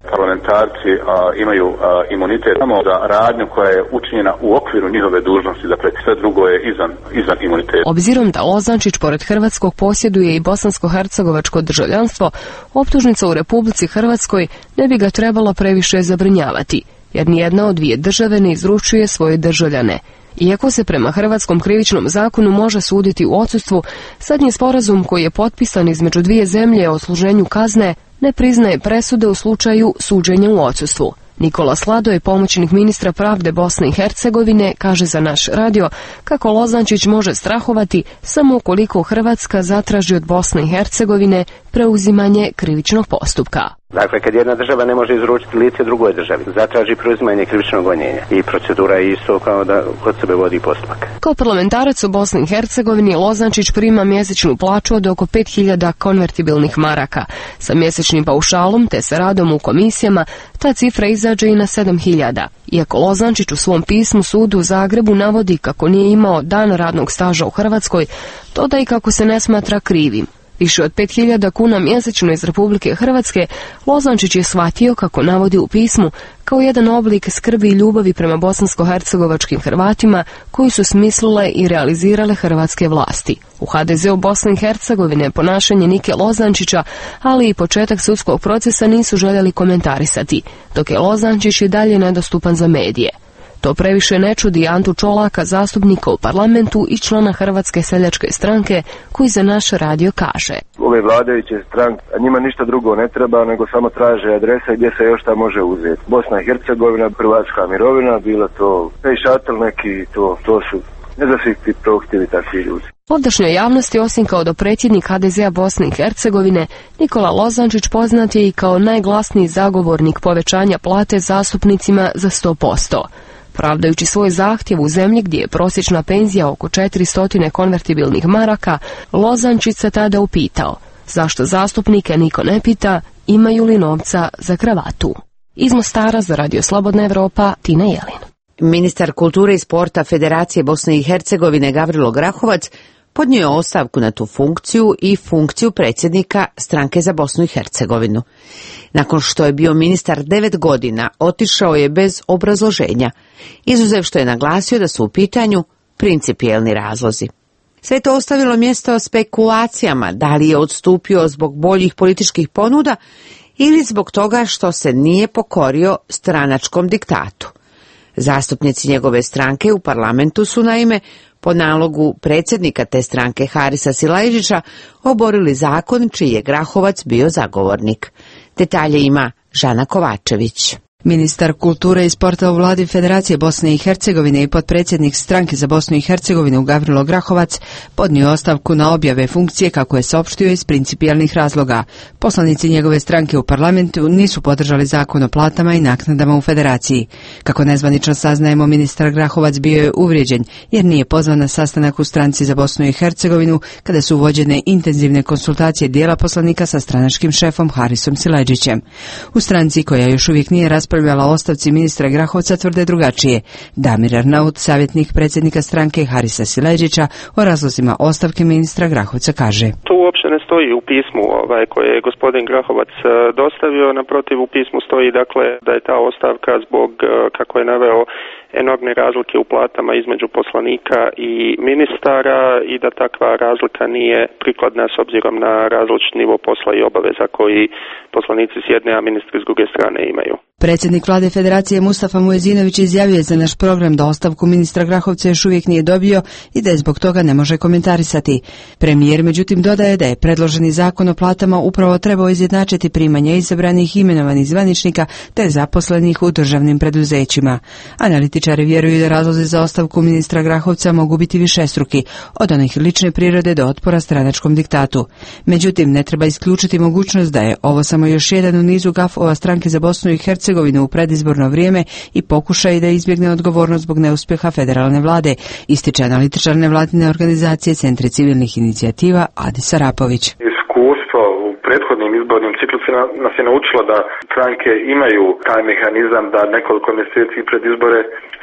Parlamentarci a, imaju a, imunitet samo za radnju koja je učinjena u okviru njihove dužnosti, dakle sve drugo je izvan, izvan imuniteta. Obzirom da Lozančić pored hrvatskog posjeduje i bosansko-hercegovačko državljanstvo, optužnica u Republici Hrvatskoj ne bi ga trebalo previše zabrinjavati, jer nijedna od dvije države ne izručuje svoje državljane. Iako se prema hrvatskom krivičnom zakonu može suditi u odsustvu, zadnji sporazum koji je potpisan između dvije zemlje o odsluženju kazne ne priznaje presude u slučaju suđenja u odsustvu. Nikola Sladoj, pomoćnik ministra pravde Bosne i Hercegovine, kaže za naš radio kako Lozančić može strahovati samo ukoliko Hrvatska zatraži od Bosne i Hercegovine preuzimanje krivičnog postupka. Dakle, kad jedna država ne može izručiti lice drugoj državi, zatraži preuzimanje krivičnog gonjenja i procedura je isto kao da kod sebe vodi postupak. Kao parlamentarac u Bosni i Hercegovini, Lozančić prima mjesečnu plaću od oko pet hiljada konvertibilnih maraka. Sa mjesečnim paušalom te sa radom u komisijama ta cifra izađe i na sedam hiljada. Iako Lozančić u svom pismu sudu u Zagrebu navodi kako nije imao dan radnog staža u Hrvatskoj, doda i kako se ne smatra krivim. Više od pet hiljada kuna mjesečno iz Republike Hrvatske, Lozančić je shvatio, kako navodi u pismu, kao jedan oblik skrbi i ljubavi prema bosansko-hercegovačkim Hrvatima koji su smislile i realizirale hrvatske vlasti. U ha de zeu Bosne i Hercegovine ponašanje Nike Lozančića, ali i početak sudskog procesa nisu željeli komentarisati, dok je Lozančić i dalje nedostupan za medije. To previše ne čudi Antu Čolaka, zastupnika u parlamentu i člana Hrvatske seljačke stranke, koji za naš radio kaže: Ove vladajuće stranke, a njima ništa drugo ne treba, nego samo traže adresa gdje se još šta može uzeti. Bosna i Hercegovina, hrvatska mirovina, bilo to pay shuttle neki, to, to su ne za svih ti prohtjevi takvi ljudi. Ovdašnjoj javnosti, osim kao dopredsjednik ha de zea Bosne i Hercegovine, Nikola Lozančić poznat je i kao najglasniji zagovornik povećanja plate zastupnicima za sto posto. Pravdajući svoj zahtjev u zemlji gdje je prosječna penzija oko četiristo konvertibilnih maraka, Lozančić se tada upitao zašto zastupnike niko ne pita imaju li novca za kravatu. Iz Mostara za Radio Slobodna Evropa, Tina Jelin. Ministar kulture i sporta Federacije Bosne i Hercegovine Gavrilo Grahovac podnio je ostavku na tu funkciju i funkciju predsjednika Stranke za Bosnu i Hercegovinu. Nakon što je bio ministar devet godina, otišao je bez obrazloženja, izuzev što je naglasio da su u pitanju principijelni razlozi. Sve to ostavilo mjesto spekulacijama da li je odstupio zbog boljih političkih ponuda ili zbog toga što se nije pokorio stranačkom diktatu. Zastupnici njegove stranke u parlamentu su naime po nalogu predsjednika te stranke Harisa Silajdžića oborili zakon čiji je Grahovac bio zagovornik. Detalje ima Žana Kovačević. Ministar kulture i sporta u vladi Federacije Bosne i Hercegovine i potpredsjednik Stranke za Bosnu i Hercegovinu Gavrilo Grahovac podnio ostavku na objave funkcije, kako je saopštio, iz principijelnih razloga. Poslanici njegove stranke u parlamentu nisu podržali zakon o platama i naknadama u Federaciji. Kako nezvanično saznajemo, ministar Grahovac bio je uvrijeđen jer nije pozvan na sastanak u Stranci za Bosnu i Hercegovinu kada su vođene intenzivne konsultacije dijela poslanika sa stranačkim šefom Harisom Silajdžićem. U stranci, koja još uvijek nije raspravljala o ostavci ministra Grahovca, tvrde drugačije. Damir Arnaut, savjetnik predsjednika stranke Harisa Silajdžića, o razlozima ostavke ministra Grahovca kaže: To uopće ne stoji u pismu ovaj, koje je gospodin Grahovac dostavio. Naprotiv, u pismu stoji dakle da je ta ostavka zbog, kako je naveo, enormne razlike u platama između poslanika i ministara i da takva razlika nije prikladna s obzirom na različit nivo posla i obaveza koji poslanici s jedne, a ministri s druge strane imaju. Predsjednik vlade Federacije Mustafa Muezinović izjavio je za naš program da ostavku ministra Grahovca još uvijek nije dobio i da je zbog toga ne može komentarisati. Premijer međutim dodaje da je predloženi zakon o platama upravo trebao izjednačiti primanja izabranih i imenovanih zvaničnika te zaposlenih u državnim preduzećima. Analitičari vjeruju da razlozi za ostavku ministra Grahovca mogu biti višestruki, od onih lične prirode do otpora stranačkom diktatu. Međutim, ne treba isključiti mogućnost da je ovo samo još jedan u nizu gafova Stranke za Bosnu i Hercegovinu u predizborno vrijeme i pokušaj da izbjegne odgovornost zbog neuspjeha federalne vlade, ističe analitičar nevladine organizacije Centri civilnih inicijativa Adis Arapović. Iskustvo u prethodnim izbornim ciklusima nas je naučilo da stranke imaju taj mehanizam da nekoliko mjeseci pred izbore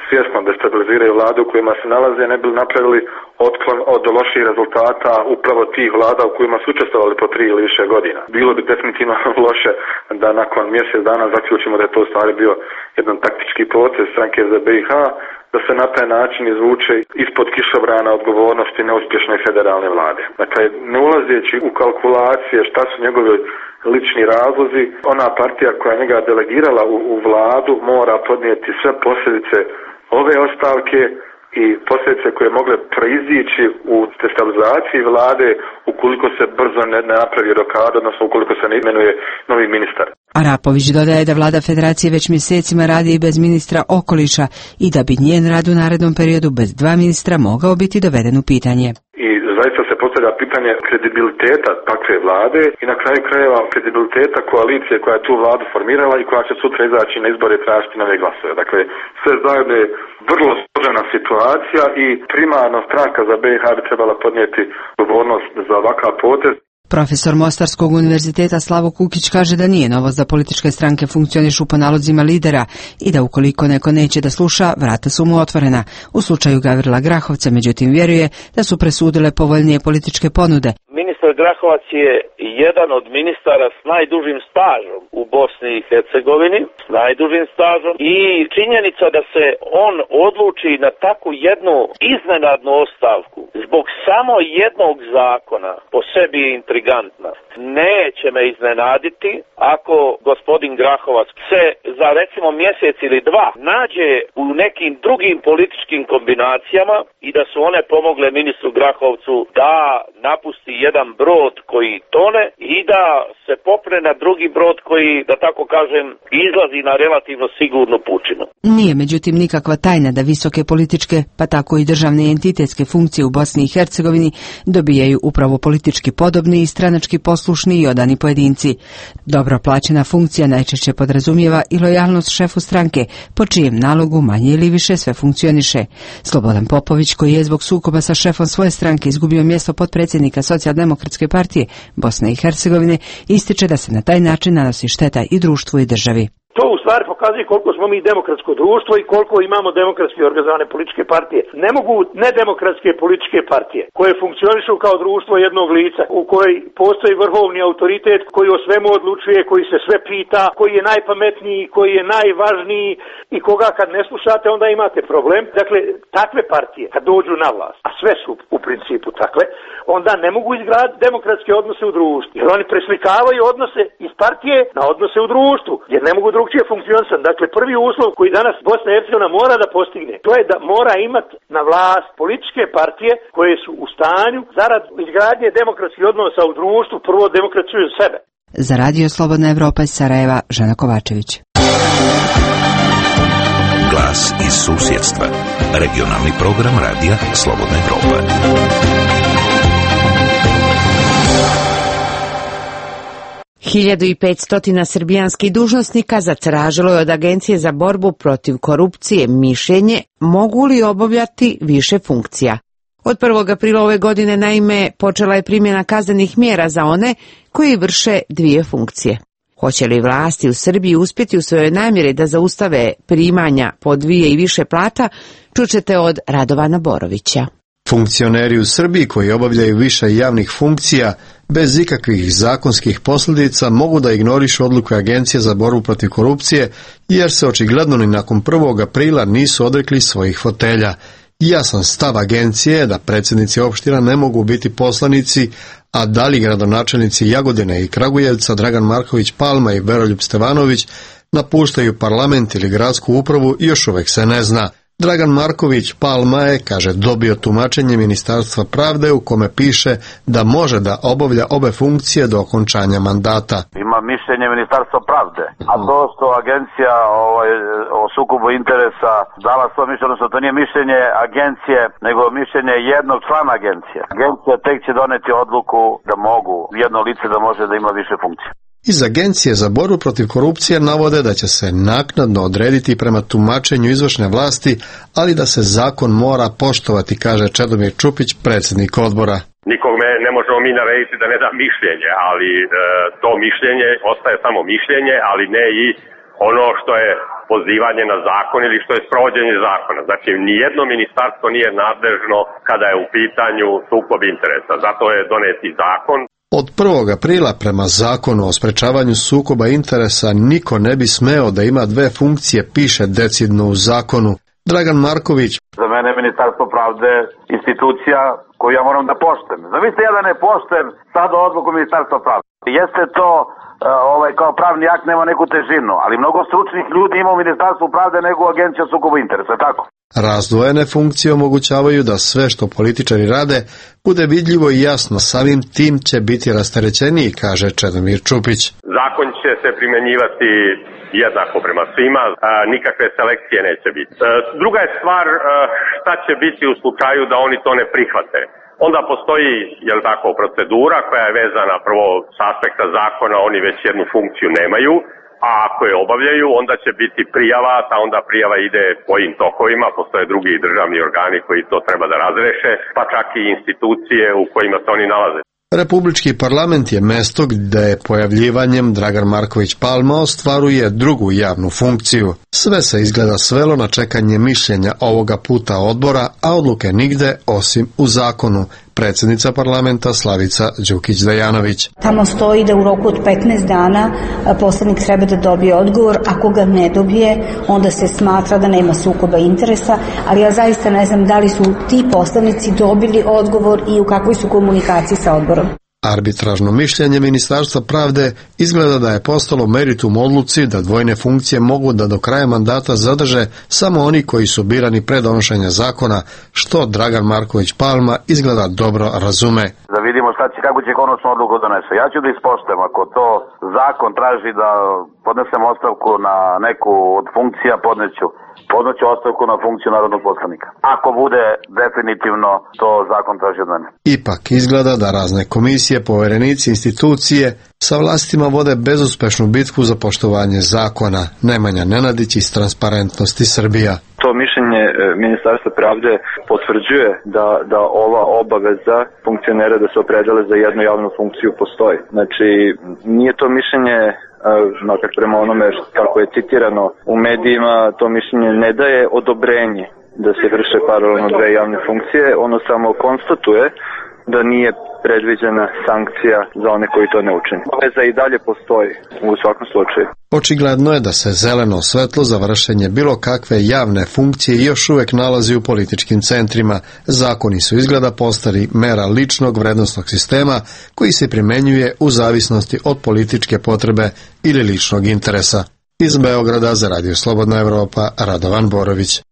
svjesno destabiliziraju vlade u kojima se nalaze, ne bi napravili otklon od loših rezultata upravo tih vlada u kojima su učestvovali po tri ili više godina. Bilo bi definitivno loše da nakon mjesec dana zaključimo da je to u stvari bio jedan taktički proces stranke za B i H, da se na taj način izvuče ispod kišobrana odgovornosti neuspješne federalne vlade. Dakle, ne ulazeći u kalkulacije šta su njegovi lični razlozi, ona partija koja je njega delegirala u, u vladu mora podnijeti sve posljedice ove ostavke i posljedice koje mogle proizići u destabilizaciji vlade ukoliko se brzo ne, ne napravi rokada, odnosno ukoliko se ne imenuje novi ministar. Arapović dodaje da vlada federacije već mjesecima radi i bez ministra okoliša i da bi njen rad u narednom periodu bez dva ministra mogao biti doveden u pitanje. I zaista se postavlja pitanje kredibiliteta takve vlade i na kraju krajeva kredibiliteta koalicije koja je tu vladu formirala i koja će sutra izaći na izbore i tražiti nove glasove. Dakle, sve zajedno je vrlo složena situacija i primarno stranka za B i H bi trebala podnijeti odgovornost za ovakav potez. Profesor Mostarskog univerziteta Slavo Kukić kaže da nije novost da političke stranke funkcionišu po nalozima lidera i da ukoliko neko neće da sluša, vrata su mu otvorena. U slučaju Gavrila Grahovca, međutim, vjeruje da su presudile povoljnije političke ponude. Ministar Grahovac je jedan od ministara s najdužim stažom u Bosni i Hercegovini, s najdužim stažom, i činjenica da se on odluči na takvu jednu iznenadnu ostavku zbog samo jednog zakona po sebi je intrigantna. Neće me iznenaditi ako gospodin Grahovac se za recimo mjesec ili dva nađe u nekim drugim političkim kombinacijama i da su one pomogle ministru Grahovcu da napusti jedan brod koji tone i da se popne na drugi brod koji, da tako kažem, izlazi na relativno sigurnu pučinu. Nije međutim nikakva tajna da visoke političke, pa tako i državne i entitetske funkcije u Bosni i Hercegovini dobijaju upravo politički podobni i stranački poslušni i odani pojedinci. Dobro plaćena funkcija najčešće podrazumijeva i lojalnost šefu stranke, po čijem nalogu manje ili više sve funkcioniše. Slobodan Popović, koji je zbog sukoba sa šefom svoje stranke izgubio mjesto potpredsjednika Socijaldemokratske partije Bosne i Hercegovine, ističe da se na taj način nanosi šteta i društvu i državi. To u stvari pokazuje koliko smo mi demokratsko društvo i koliko imamo demokratski organizovane političke partije. Ne mogu nedemokratske političke partije koje funkcionišu kao društvo jednog lica, u kojoj postoji vrhovni autoritet koji o svemu odlučuje, koji se sve pita, koji je najpametniji, koji je najvažniji i koga kad ne slušate onda imate problem. Dakle, takve partije kad dođu na vlast, a sve su u principu takve, onda ne mogu izgraditi demokratske odnose u društvu. Jer oni preslikavaju odnose iz partije na odnose u društvu, jer ne mogu drugčije funkcionisati. Dakle, prvi uslov koji danas Bosna i Hercegovina mora da postigne, to je da mora imati na vlast političke partije koje su u stanju zarad izgradnje demokratskih odnosa u društvu prvo demokratizuju sebe. Za radio Slobodna Evropa iz Sarajeva, Žana Kovačević. Glas iz susjedstva. Regionalni program radija Slobodna Evropa. hiljadu petsto srbijanskih dužnosnika zatražilo je od Agencije za borbu protiv korupcije mišljenje mogu li obavljati više funkcija. Od prvog aprila ove godine naime počela je primjena kaznenih mjera za one koji vrše dvije funkcije. Hoće li vlasti u Srbiji uspjeti u svojoj namjeri da zaustave primanja po dvije i više plata, čućete od Radovana Borovića. Funkcioneri u Srbiji koji obavljaju više javnih funkcija bez ikakvih zakonskih posljedica mogu da ignorišu odluku Agencije za borbu protiv korupcije jer se očigledno ni nakon prvog aprila nisu odrekli svojih fotelja. Jasan stav agencije je da predsjednici opština ne mogu biti poslanici, a da li gradonačelnici Jagodine i Kragujevca Dragan Marković Palma i Veroljub Stevanović napuštaju parlament ili gradsku upravu još uvijek se ne zna. Dragan Marković Palma je, kaže, dobio tumačenje Ministarstva pravde u kome piše da može da obavlja obe funkcije do okončanja mandata. Ima mišljenje Ministarstva pravde, a to što agencija ovaj, o sukobu interesa dala svoje mišljenje, odnosno to nije mišljenje agencije, nego mišljenje jednog člana agencije. Agencija tek će doneti odluku da mogu jedno lice da može da ima više funkcije. Iz Agencije za borbu protiv korupcije navode da će se naknadno odrediti prema tumačenju izvršne vlasti, ali da se zakon mora poštovati, kaže Čedomir Čupić, predsjednik odbora. Nikome ne možemo mi narediti da ne da mišljenje, ali e, to mišljenje ostaje samo mišljenje, ali ne i ono što je pozivanje na zakon ili što je sprovođenje zakona. Znači, nijedno ministarstvo nije nadležno kada je u pitanju sukob interesa. Zato je doneti zakon. Od prvog aprila prema zakonu o sprečavanju sukoba interesa niko ne bi smeo da ima dve funkcije, piše decidno u zakonu. Dragan Marković. Za mene je Ministarstvo pravde institucija koju ja moram da poštujem. Zamislite ja da ne poštujem sad odluku Ministarstva pravde. Jeste to ovaj, kao pravni akt nema neku težinu, ali mnogo stručnih ljudi ima u Ministarstvu pravde nego u Agenciji o sukobu interesa, tako? Razdvojene funkcije omogućavaju da sve što političari rade bude vidljivo i jasno, samim tim će biti rasterećeniji, kaže Čedomir Čupić. Zakon će se primjenjivati jednako prema svima, a, nikakve selekcije neće biti. E, druga je stvar a, šta će biti u slučaju da oni to ne prihvate. Onda postoji, jel tako, procedura koja je vezana prvo s aspekta zakona, oni već jednu funkciju nemaju, a ako je obavljaju, onda će biti prijava, ta onda prijava ide svojim tokovima, postoje drugi državni organi koji to treba da razreše, pa čak i institucije u kojima se oni nalaze. Republički parlament je mesto gde pojavljivanjem Dragan Marković Palma ostvaruje drugu javnu funkciju. Sve se izgleda svelo na čekanje mišljenja ovoga puta odbora, a odluke nigde osim u zakonu. Predsjednica parlamenta Slavica Đukić-Dejanović. Tamo stoji da u roku od petnaest dana poslanik treba da dobije odgovor. Ako ga ne dobije, onda se smatra da nema sukoba interesa, ali ja zaista ne znam da li su ti poslanici dobili odgovor i u kakvoj su komunikaciji sa odborom. Arbitražno mišljenje Ministarstva pravde izgleda da je postalo meritum odluci da dvojne funkcije mogu da do kraja mandata zadrže samo oni koji su birani pre donošenja zakona, što Dragan Marković Palma izgleda dobro razume. Da vidimo šta će, kako će konačno odluku donese. Ja ću da ispoštujem, ako to zakon traži da podnesem ostavku na neku od funkcija, podneću. Podnoću ostavku na funkciju narodnog poslanika. Ako bude definitivno to zakon traži od mene. Ipak izgleda da razne komisije, poverenici, institucije sa vlastima vode bezuspešnu bitku za poštovanje zakona. Nemanja Nenadić iz Transparentnosti Srbija. To mišljenje Ministarstva pravde potvrđuje da, da ova obaveza funkcionera da se opredele za jednu javnu funkciju postoji. Znači, nije to mišljenje, makar prema onome kako je citirano u medijima, to mišljenje ne daje odobrenje da se vrše paralelno dve javne funkcije, ono samo konstatuje da nije predviđena sankcija za one koji to ne učine. Obaveza i dalje postoji u svakom slučaju. Očigledno je da se zeleno svetlo za vršenje bilo kakve javne funkcije još uvek nalazi u političkim centrima. Zakoni su izgleda postali mera ličnog vrednostnog sistema koji se primenjuje u zavisnosti od političke potrebe ili ličnog interesa. Iz Beograda za Radio Slobodna Evropa, Radovan Borović.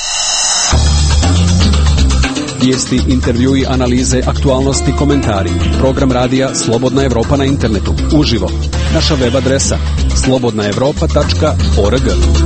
Vijesti, intervjui, analize, aktualnosti, komentari. Program radija Slobodna Evropa na internetu. Uživo. Naša web adresa slobodna evropa tačka org.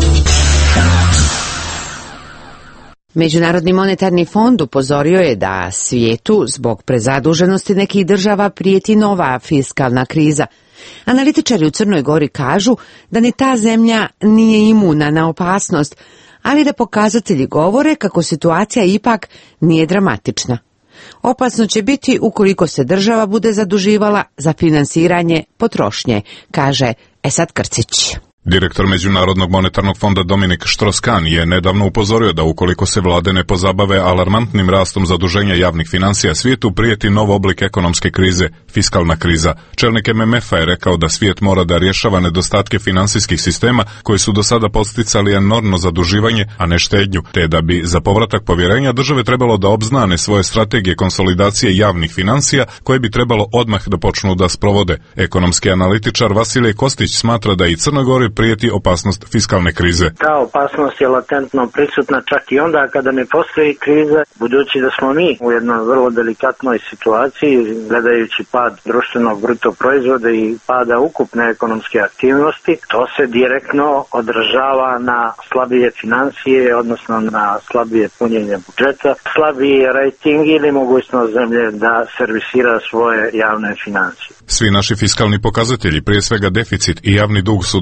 Međunarodni monetarni fond upozorio je da svijetu zbog prezaduženosti nekih država prijeti nova fiskalna kriza. Analitičari u Crnoj Gori kažu da ni ta zemlja nije imuna na opasnost, ali da pokazatelji govore kako situacija ipak nije dramatična. Opasno će biti ukoliko se država bude zaduživala za finansiranje potrošnje, kaže Esad Krcić. Direktor Međunarodnog monetarnog fonda Dominik Štroskan je nedavno upozorio da ukoliko se vlade ne pozabave alarmantnim rastom zaduženja javnih financija svijetu, prijeti nov oblik ekonomske krize, fiskalna kriza. Čelnik M M F-a je rekao da svijet mora da rješava nedostatke finansijskih sistema koji su do sada podsticali enormno zaduživanje, a ne štednju, te da bi za povratak povjerenja države trebalo da obznane svoje strategije konsolidacije javnih financija koje bi trebalo odmah da počnu da sprovode. Ekonomski analitičar Vasilije Kostić smatra da i Crnoj Gori prijeti opasnost fiskalne krize. Ta opasnost je latentno prisutna čak i onda kada ne postoji kriza, budući da smo mi u jednoj vrlo delikatnoj situaciji, gledajući pad društvenog bruto proizvoda i pada ukupne ekonomske aktivnosti, to se direktno odražava na slabije financije, odnosno na slabije punjenje budžeta, slabiji rating ili mogućnost zemlje da servisira svoje javne financije. Svi naši fiskalni pokazatelji, prije svega deficit i javni dug, su dosta dobri,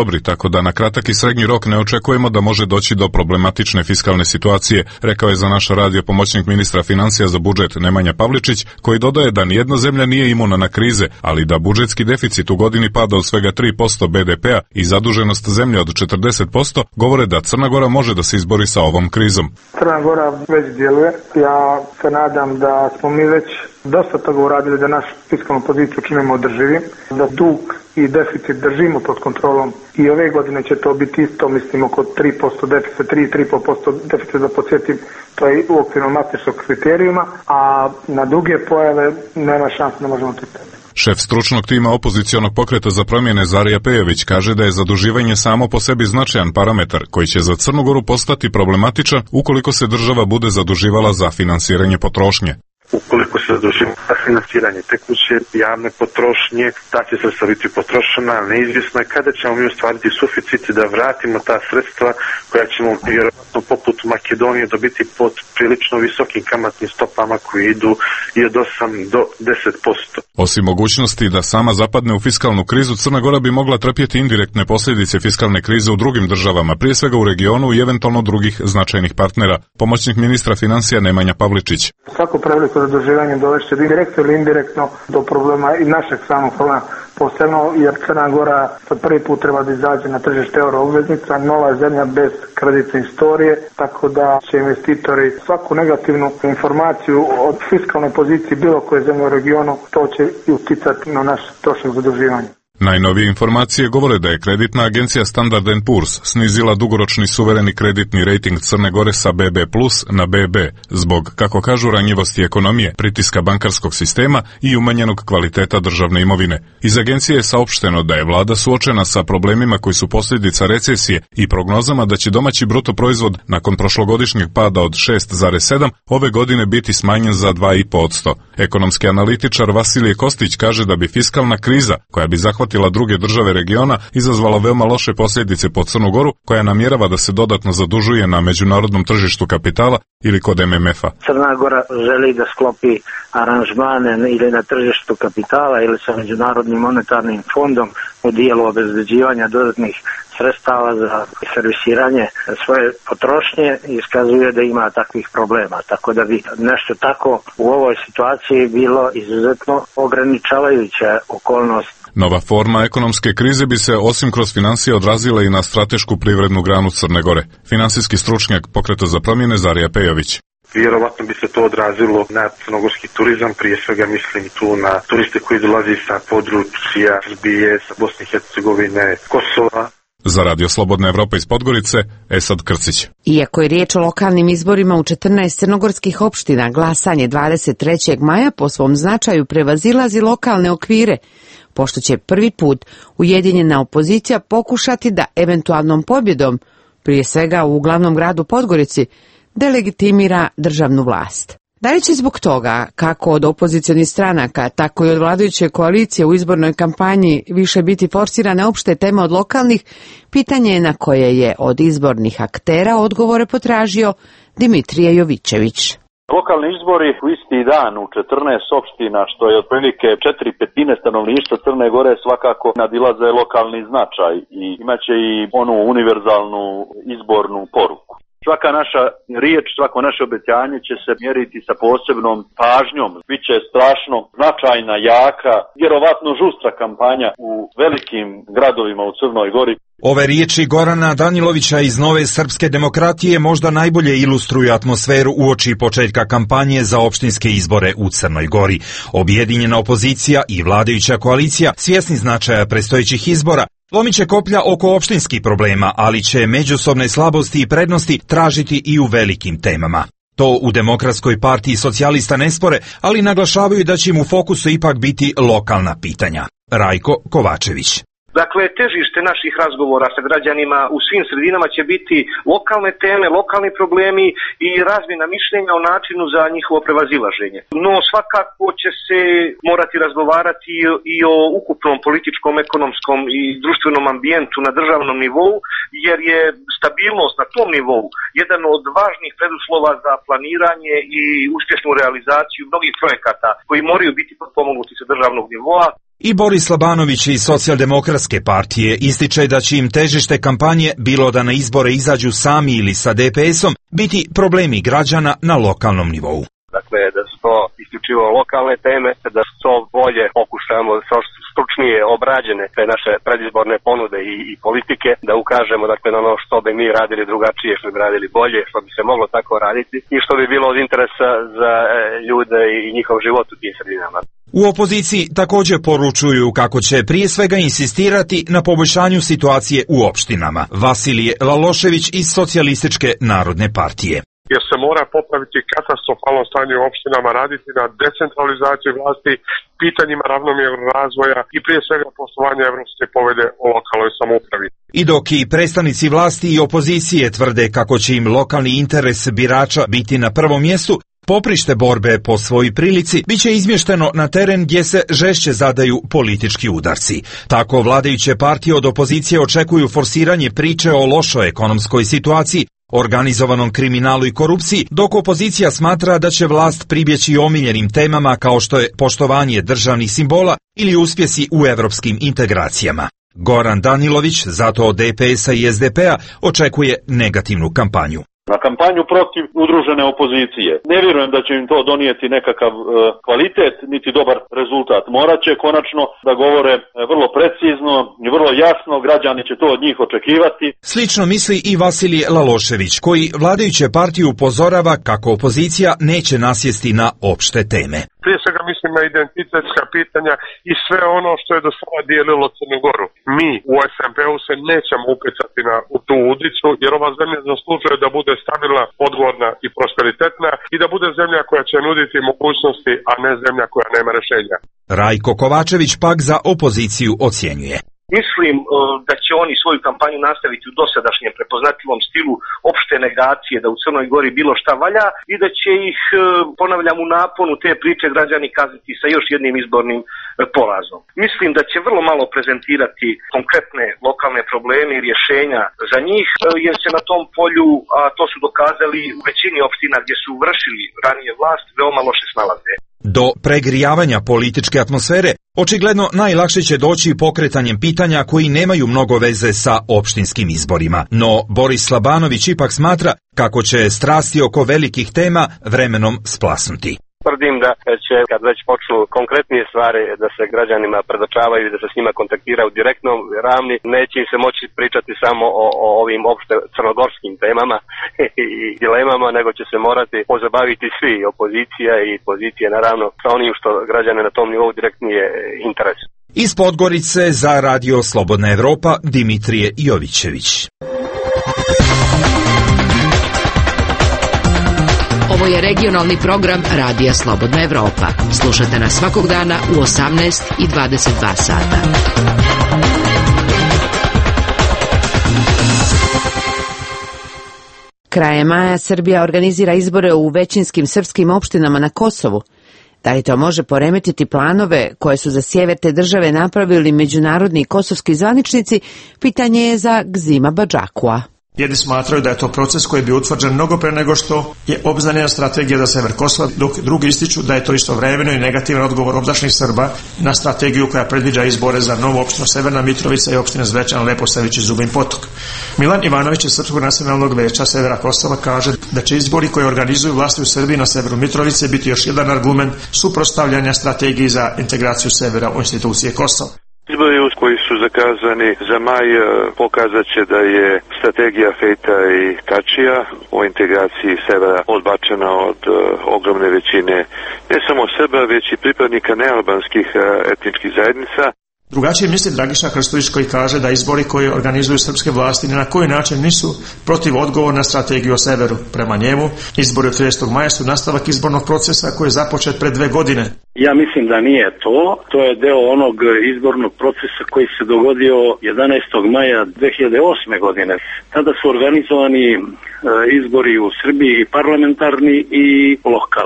dobri, tako da na kratak i srednji rok ne očekujemo da može doći do problematične fiskalne situacije, rekao je za naš radio pomoćnik ministra financija za budžet Nemanja Pavličić, koji dodaje da nijedna zemlja nije imuna na krize, ali da budžetski deficit u godini pada od svega tri posto be de pea i zaduženost zemlje od četrdeset posto, govore da Crna Gora može da se izbori sa ovom krizom. Crna Gora već djeluje. Ja se nadam da smo mi već dosta toga uradili da našu fiskalnu poziciju činimo održivim, da dug i deficit držimo pod kontrolom i ove godine će to biti isto, mislim, oko tri posto deficit, tri do tri i pol posto deficit, da podsjetim, to je u okviru mastriškog kriterijuma, a na druge pojave nema šanse, ne možemo to tebi. Šef stručnog tima opozicionog pokreta za promjene Zarija Pejović kaže da je zaduživanje samo po sebi značajan parametar koji će za Crnu Goru postati problematičan ukoliko se država bude zaduživala za finansiranje potrošnje. Ukoliko se zadužimo za finansiranje tekuće javne potrošnje, ta će sredstva biti potrošena, neizvjesno je kada ćemo mi ostvariti suficit da vratimo ta sredstva koja ćemo vjerojatno poput Makedonije dobiti pod prilično visokim kamatnim stopama koji idu i od osam do deset posto. Osim mogućnosti da sama zapadne u fiskalnu krizu, Crna Gora bi mogla trpjeti indirektne posljedice fiskalne krize u drugim državama, prije svega u regionu i eventualno drugih značajnih partnera. Pomoćnik ministra financija Nemanja Pavličić. Svako preveliko zaduživanje dovešće direktno ili indirektno do problema i našeg samog problema, posebno jer Crna Gora sad prvi put treba da izađe na tržište euro obveznica, nova zemlja bez kreditne istorije, tako da će investitori svaku negativnu informaciju od fiskalne pozicije bilo koje zemlje u regionu, to će i uticati na naš trošak zaduživanja. Najnovije informacije govore da je kreditna agencija Standard and Poor's snizila dugoročni suvereni kreditni rejting Crne Gore sa be be plus na be be zbog, kako kažu, ranjivosti ekonomije, pritiska bankarskog sistema i umanjenog kvaliteta državne imovine. Iz agencije je saopšteno da je vlada suočena sa problemima koji su posljedica recesije i prognozama da će domaći bruto proizvod nakon prošlogodišnjeg pada od šest zarez sedam ove godine biti smanjen za dva i po posto. Ekonomski analitičar Vasilije Kostić kaže da bi fiskalna kriza, koja bi zahvatila druge države regiona, izazvala veoma loše posljedice po Crnu Goru, koja namjerava da se dodatno zadužuje na međunarodnom tržištu kapitala ili kod em em efa. Crna Gora želi da sklopi aranžmane ili na tržištu kapitala ili sa Međunarodnim monetarnim fondom u dijelu obezbeđivanja dodatnih sredstava za servisiranje svoje potrošnje i iskazuje da ima takvih problema. Tako da bi nešto tako u ovoj situaciji bilo izuzetno ograničavajuća okolnost. Nova forma ekonomske krize bi se osim kroz financije odrazila i na stratešku privrednu granu Crne Gore. Finansijski stručnjak pokreta za promjene Zarija Pejović. Vjerovatno bi se to odrazilo na crnogorski turizam, prije svega mislim tu na turiste koji dolazi sa područja Srbije, sa Bosne i Hercegovine, Kosova. Za Radio Slobodna Evropa iz Podgorice, Esad Krcić. Iako je riječ o lokalnim izborima u četrnaest crnogorskih opština, glasanje dvadeset trećeg maja po svom značaju prevazilazi lokalne okvire, pošto će prvi put ujedinjena opozicija pokušati da eventualnom pobjedom, prije svega u glavnom gradu Podgorici, delegitimira državnu vlast. Da li će zbog toga, kako od opozicionih stranaka, tako i od vladajuće koalicije u izbornoj kampanji više biti forsirane opšte teme od lokalnih, pitanje je na koje je od izbornih aktera odgovore potražio Dimitrije Jovićević. Lokalni izbori u isti dan u četrnaest opština, što je otprilike četiri petine stanovništva Crne Gore, svakako nadilaze lokalni značaj i imaće i onu univerzalnu izbornu poruku. Svaka naša riječ, svako naše obećanje će se mjeriti sa posebnom pažnjom. Biće strašno značajna, jaka, vjerovatno žustra kampanja u velikim gradovima u Crnoj Gori. Ove riječi Gorana Danilovića iz Nove srpske demokratije možda najbolje ilustruju atmosferu uoči početka kampanje za opštinske izbore u Crnoj Gori. Objedinjena opozicija i vladajuća koalicija, svjesni značaja predstojećih izbora, lomit će koplja oko opštinskih problema, ali će međusobne slabosti i prednosti tražiti i u velikim temama. To u Demokratskoj partiji socijalista ne spore, ali naglašavaju da će im u fokusu ipak biti lokalna pitanja. Rajko Kovačević. Dakle, težište naših razgovora sa građanima u svim sredinama će biti lokalne teme, lokalni problemi i razmjena mišljenja o načinu za njihovo prevazilaženje. No svakako će se morati razgovarati i o ukupnom političkom, ekonomskom i društvenom ambijentu na državnom nivou, jer je stabilnost na tom nivou jedan od važnih preduslova za planiranje i uspješnu realizaciju mnogih projekata koji moraju biti potpomognuti sa državnog nivoa. I Boris Labanović iz Socijaldemokratske partije ističe da će im težište kampanje, bilo da na izbore izađu sami ili sa D P S-om, biti problemi građana na lokalnom nivou. Dakle, da su to isključivo lokalne teme, da što bolje pokušamo stručnije obrađene te naše predizborne ponude i, i politike, da ukažemo dakle na ono što bi mi radili drugačije, što bi radili bolje, što bi se moglo tako raditi i što bi bilo od interesa za ljude i njihov život u tim sredinama. U opoziciji također poručuju kako će prije svega insistirati na poboljšanju situacije u opštinama. Vasilije Lalošević iz Socijalističke narodne partije. Jer se mora popraviti katastrofalno stanje u opštinama, raditi na decentralizaciji vlasti, pitanjima ravnomjernog razvoja i prije svega poštovanja Evropske povelje o lokalnoj samoupravi. I dok i predstavnici vlasti i opozicije tvrde kako će im lokalni interes birača biti na prvom mjestu, poprište borbe po svojoj prilici biće izmješteno na teren gdje se žešće zadaju politički udarci. Tako vladajuće partije od opozicije očekuju forsiranje priče o lošoj ekonomskoj situaciji, organizovanom kriminalu i korupciji, dok opozicija smatra da će vlast pribjeći omiljenim temama kao što je poštovanje državnih simbola ili uspjesi u evropskim integracijama. Goran Danilović, zato od D P S-a i S D P-a, očekuje negativnu kampanju. Na kampanju protiv udružene opozicije. Ne vjerujem da će im to donijeti nekakav e, kvalitet, niti dobar rezultat. Morat će konačno da govore vrlo precizno i vrlo jasno, građani će to od njih očekivati. Slično misli i Vasilije Lalošević, koji vladajuće partiju upozorava kako opozicija neće nasjesti na opšte teme. Prije svega mislim na identitetska pitanja i sve ono što je do sada dijelilo Crnu Goru. Mi u S M P-u se nećemo upecati na u tu udicu, jer ova zemlja zaslužuje da bude stabilna, odgovorna i prosperitetna i da bude zemlja koja će nuditi mogućnosti, a ne zemlja koja nema rješenja. Rajko Kovačević pak za opoziciju ocjenjuje. Mislim da će oni svoju kampanju nastaviti u dosadašnjem prepoznatljivom stilu opšte negacije da u Crnoj Gori bilo šta valja i da će ih, ponavljam, u naponu te priče građani kazniti sa još jednim izbornim porazom. Mislim da će vrlo malo prezentirati konkretne lokalne probleme i rješenja za njih, jer se na tom polju, a to su dokazali u većini opština gdje su vršili ranije vlast, veoma loše snalaze. Do pregrijavanja političke atmosfere očigledno najlakše će doći pokretanjem pitanja koji nemaju mnogo veze sa opštinskim izborima. No Boris Labanović ipak smatra kako će strasti oko velikih tema vremenom splasnuti. Tvrdim da će, kad već počnu konkretnije stvari da se građanima predočavaju i da se s njima kontaktiraju direktno ravni, neće im se moći pričati samo o, o ovim opšte crnogorskim temama i dilemama, nego će se morati pozabaviti svi, opozicija i pozicija, naravno, sa onim što građane na tom nivou direktnije interesuje. Iz Podgorice za Radio Slobodna Evropa, Dimitrije Jovićević. Ovo je regionalni program Radija Slobodna Evropa. Slušajte nas svakog dana u osamnaest i dvadeset dva sata. Krajem maja Srbija organizira izbore u većinskim srpskim opštinama na Kosovu. Da li to može poremetiti planove koje su za sjever te države napravili međunarodni i kosovski zvaničnici, pitanje je za Gzima Badžakua. Jedni smatraju da je to proces koji bi utvrđen mnogo pre nego što je obznanjena strategija za sever Kosova, dok drugi ističu da je to istovremeno i negativan odgovor obdašnih Srba na strategiju koja predviđa izbore za novu opštinu Severna Mitrovica i opštine Zvečan, Leposavić i Zubin Potok. Milan Ivanović iz Srpskog nacionalnog veća Severa Kosova kaže da će izbori koje organizuju vlasti u Srbiji na severu Mitrovice biti još jedan argument suprotstavljanja strategiji za integraciju severa u institucije Kosova. Izbori koji su zakazani za maj pokazat će da je strategija Fejta i Tačija o integraciji severa odbačena od uh, ogromne većine ne samo Srba, već i pripadnika nealbanskih uh, etničkih zajednica. Drugačije misli Dragiša Krstović koji kaže da izbori koje organizuju srpske vlasti ni na koji način nisu protiv odgovor na strategiju o severu. Prema njemu, izbori od tridesetog maja su nastavak izbornog procesa koji je započet pred dve godine. Ja mislim da nije to. To je deo onog izbornog procesa koji se dogodio jedanaestog maja dve hiljade osme godine. Tada su organizovani izbori u Srbiji, parlamentarni i lokalni.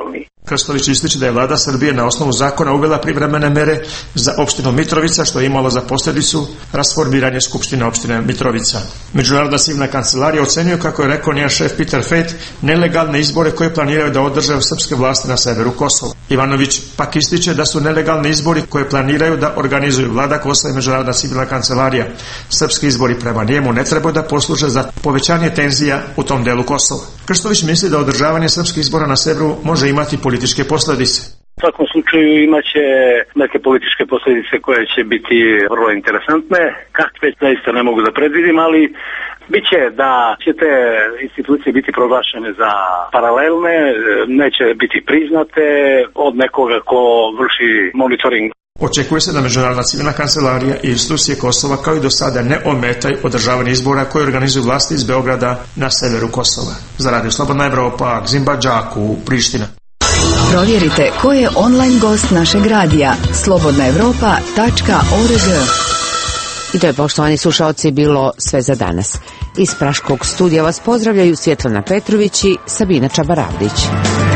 Krstović ističe da je vlada Srbije na osnovu zakona uvela privremene mere za opštinu Mitrovica, što je imalo za posljedicu rasformiranje Skupštine opštine Mitrovica. Međunarodna civilna kancelarija ocenjuje, kako je rekao njen šef Peter Fejt, nelegalne izbore koje planiraju da održe srpske vlasti na severu Kosova. Ivanović pak ističe da su nelegalni izbori koje planiraju da organizuju vlada Kosova i Međunarodna civilna kancelarija. Srpski izbori prema njemu ne trebaju da posluže za povećanje tenzija u tom delu Kosova. Krstović misli da održavanje srpskih izbora na severu može imati političke posljedice. U svakom slučaju imaće neke političke posljedice koje će biti vrlo interesantne. Kakve zaista ne mogu da predvidim, ali biće da će te institucije biti proglašene za paralelne, neće biti priznate od nekoga ko vrši monitoring. Očekuje se da Međunarodna civilna kancelarija i institucije Kosova kao i do sada ne ometaju održavanje izbora koje organizuju vlasti iz Beograda na severu Kosova. Za Radio Slobodna Evropa, Gzimba Đaku, Priština. Provjerite ko je online gost našeg radija slobodna evropa tačka org. I to je, poštovani slušaoci, bilo sve za danas. Iz Praškog studija vas pozdravljaju Svjetlana Petrović i Sabina Čabaravdić.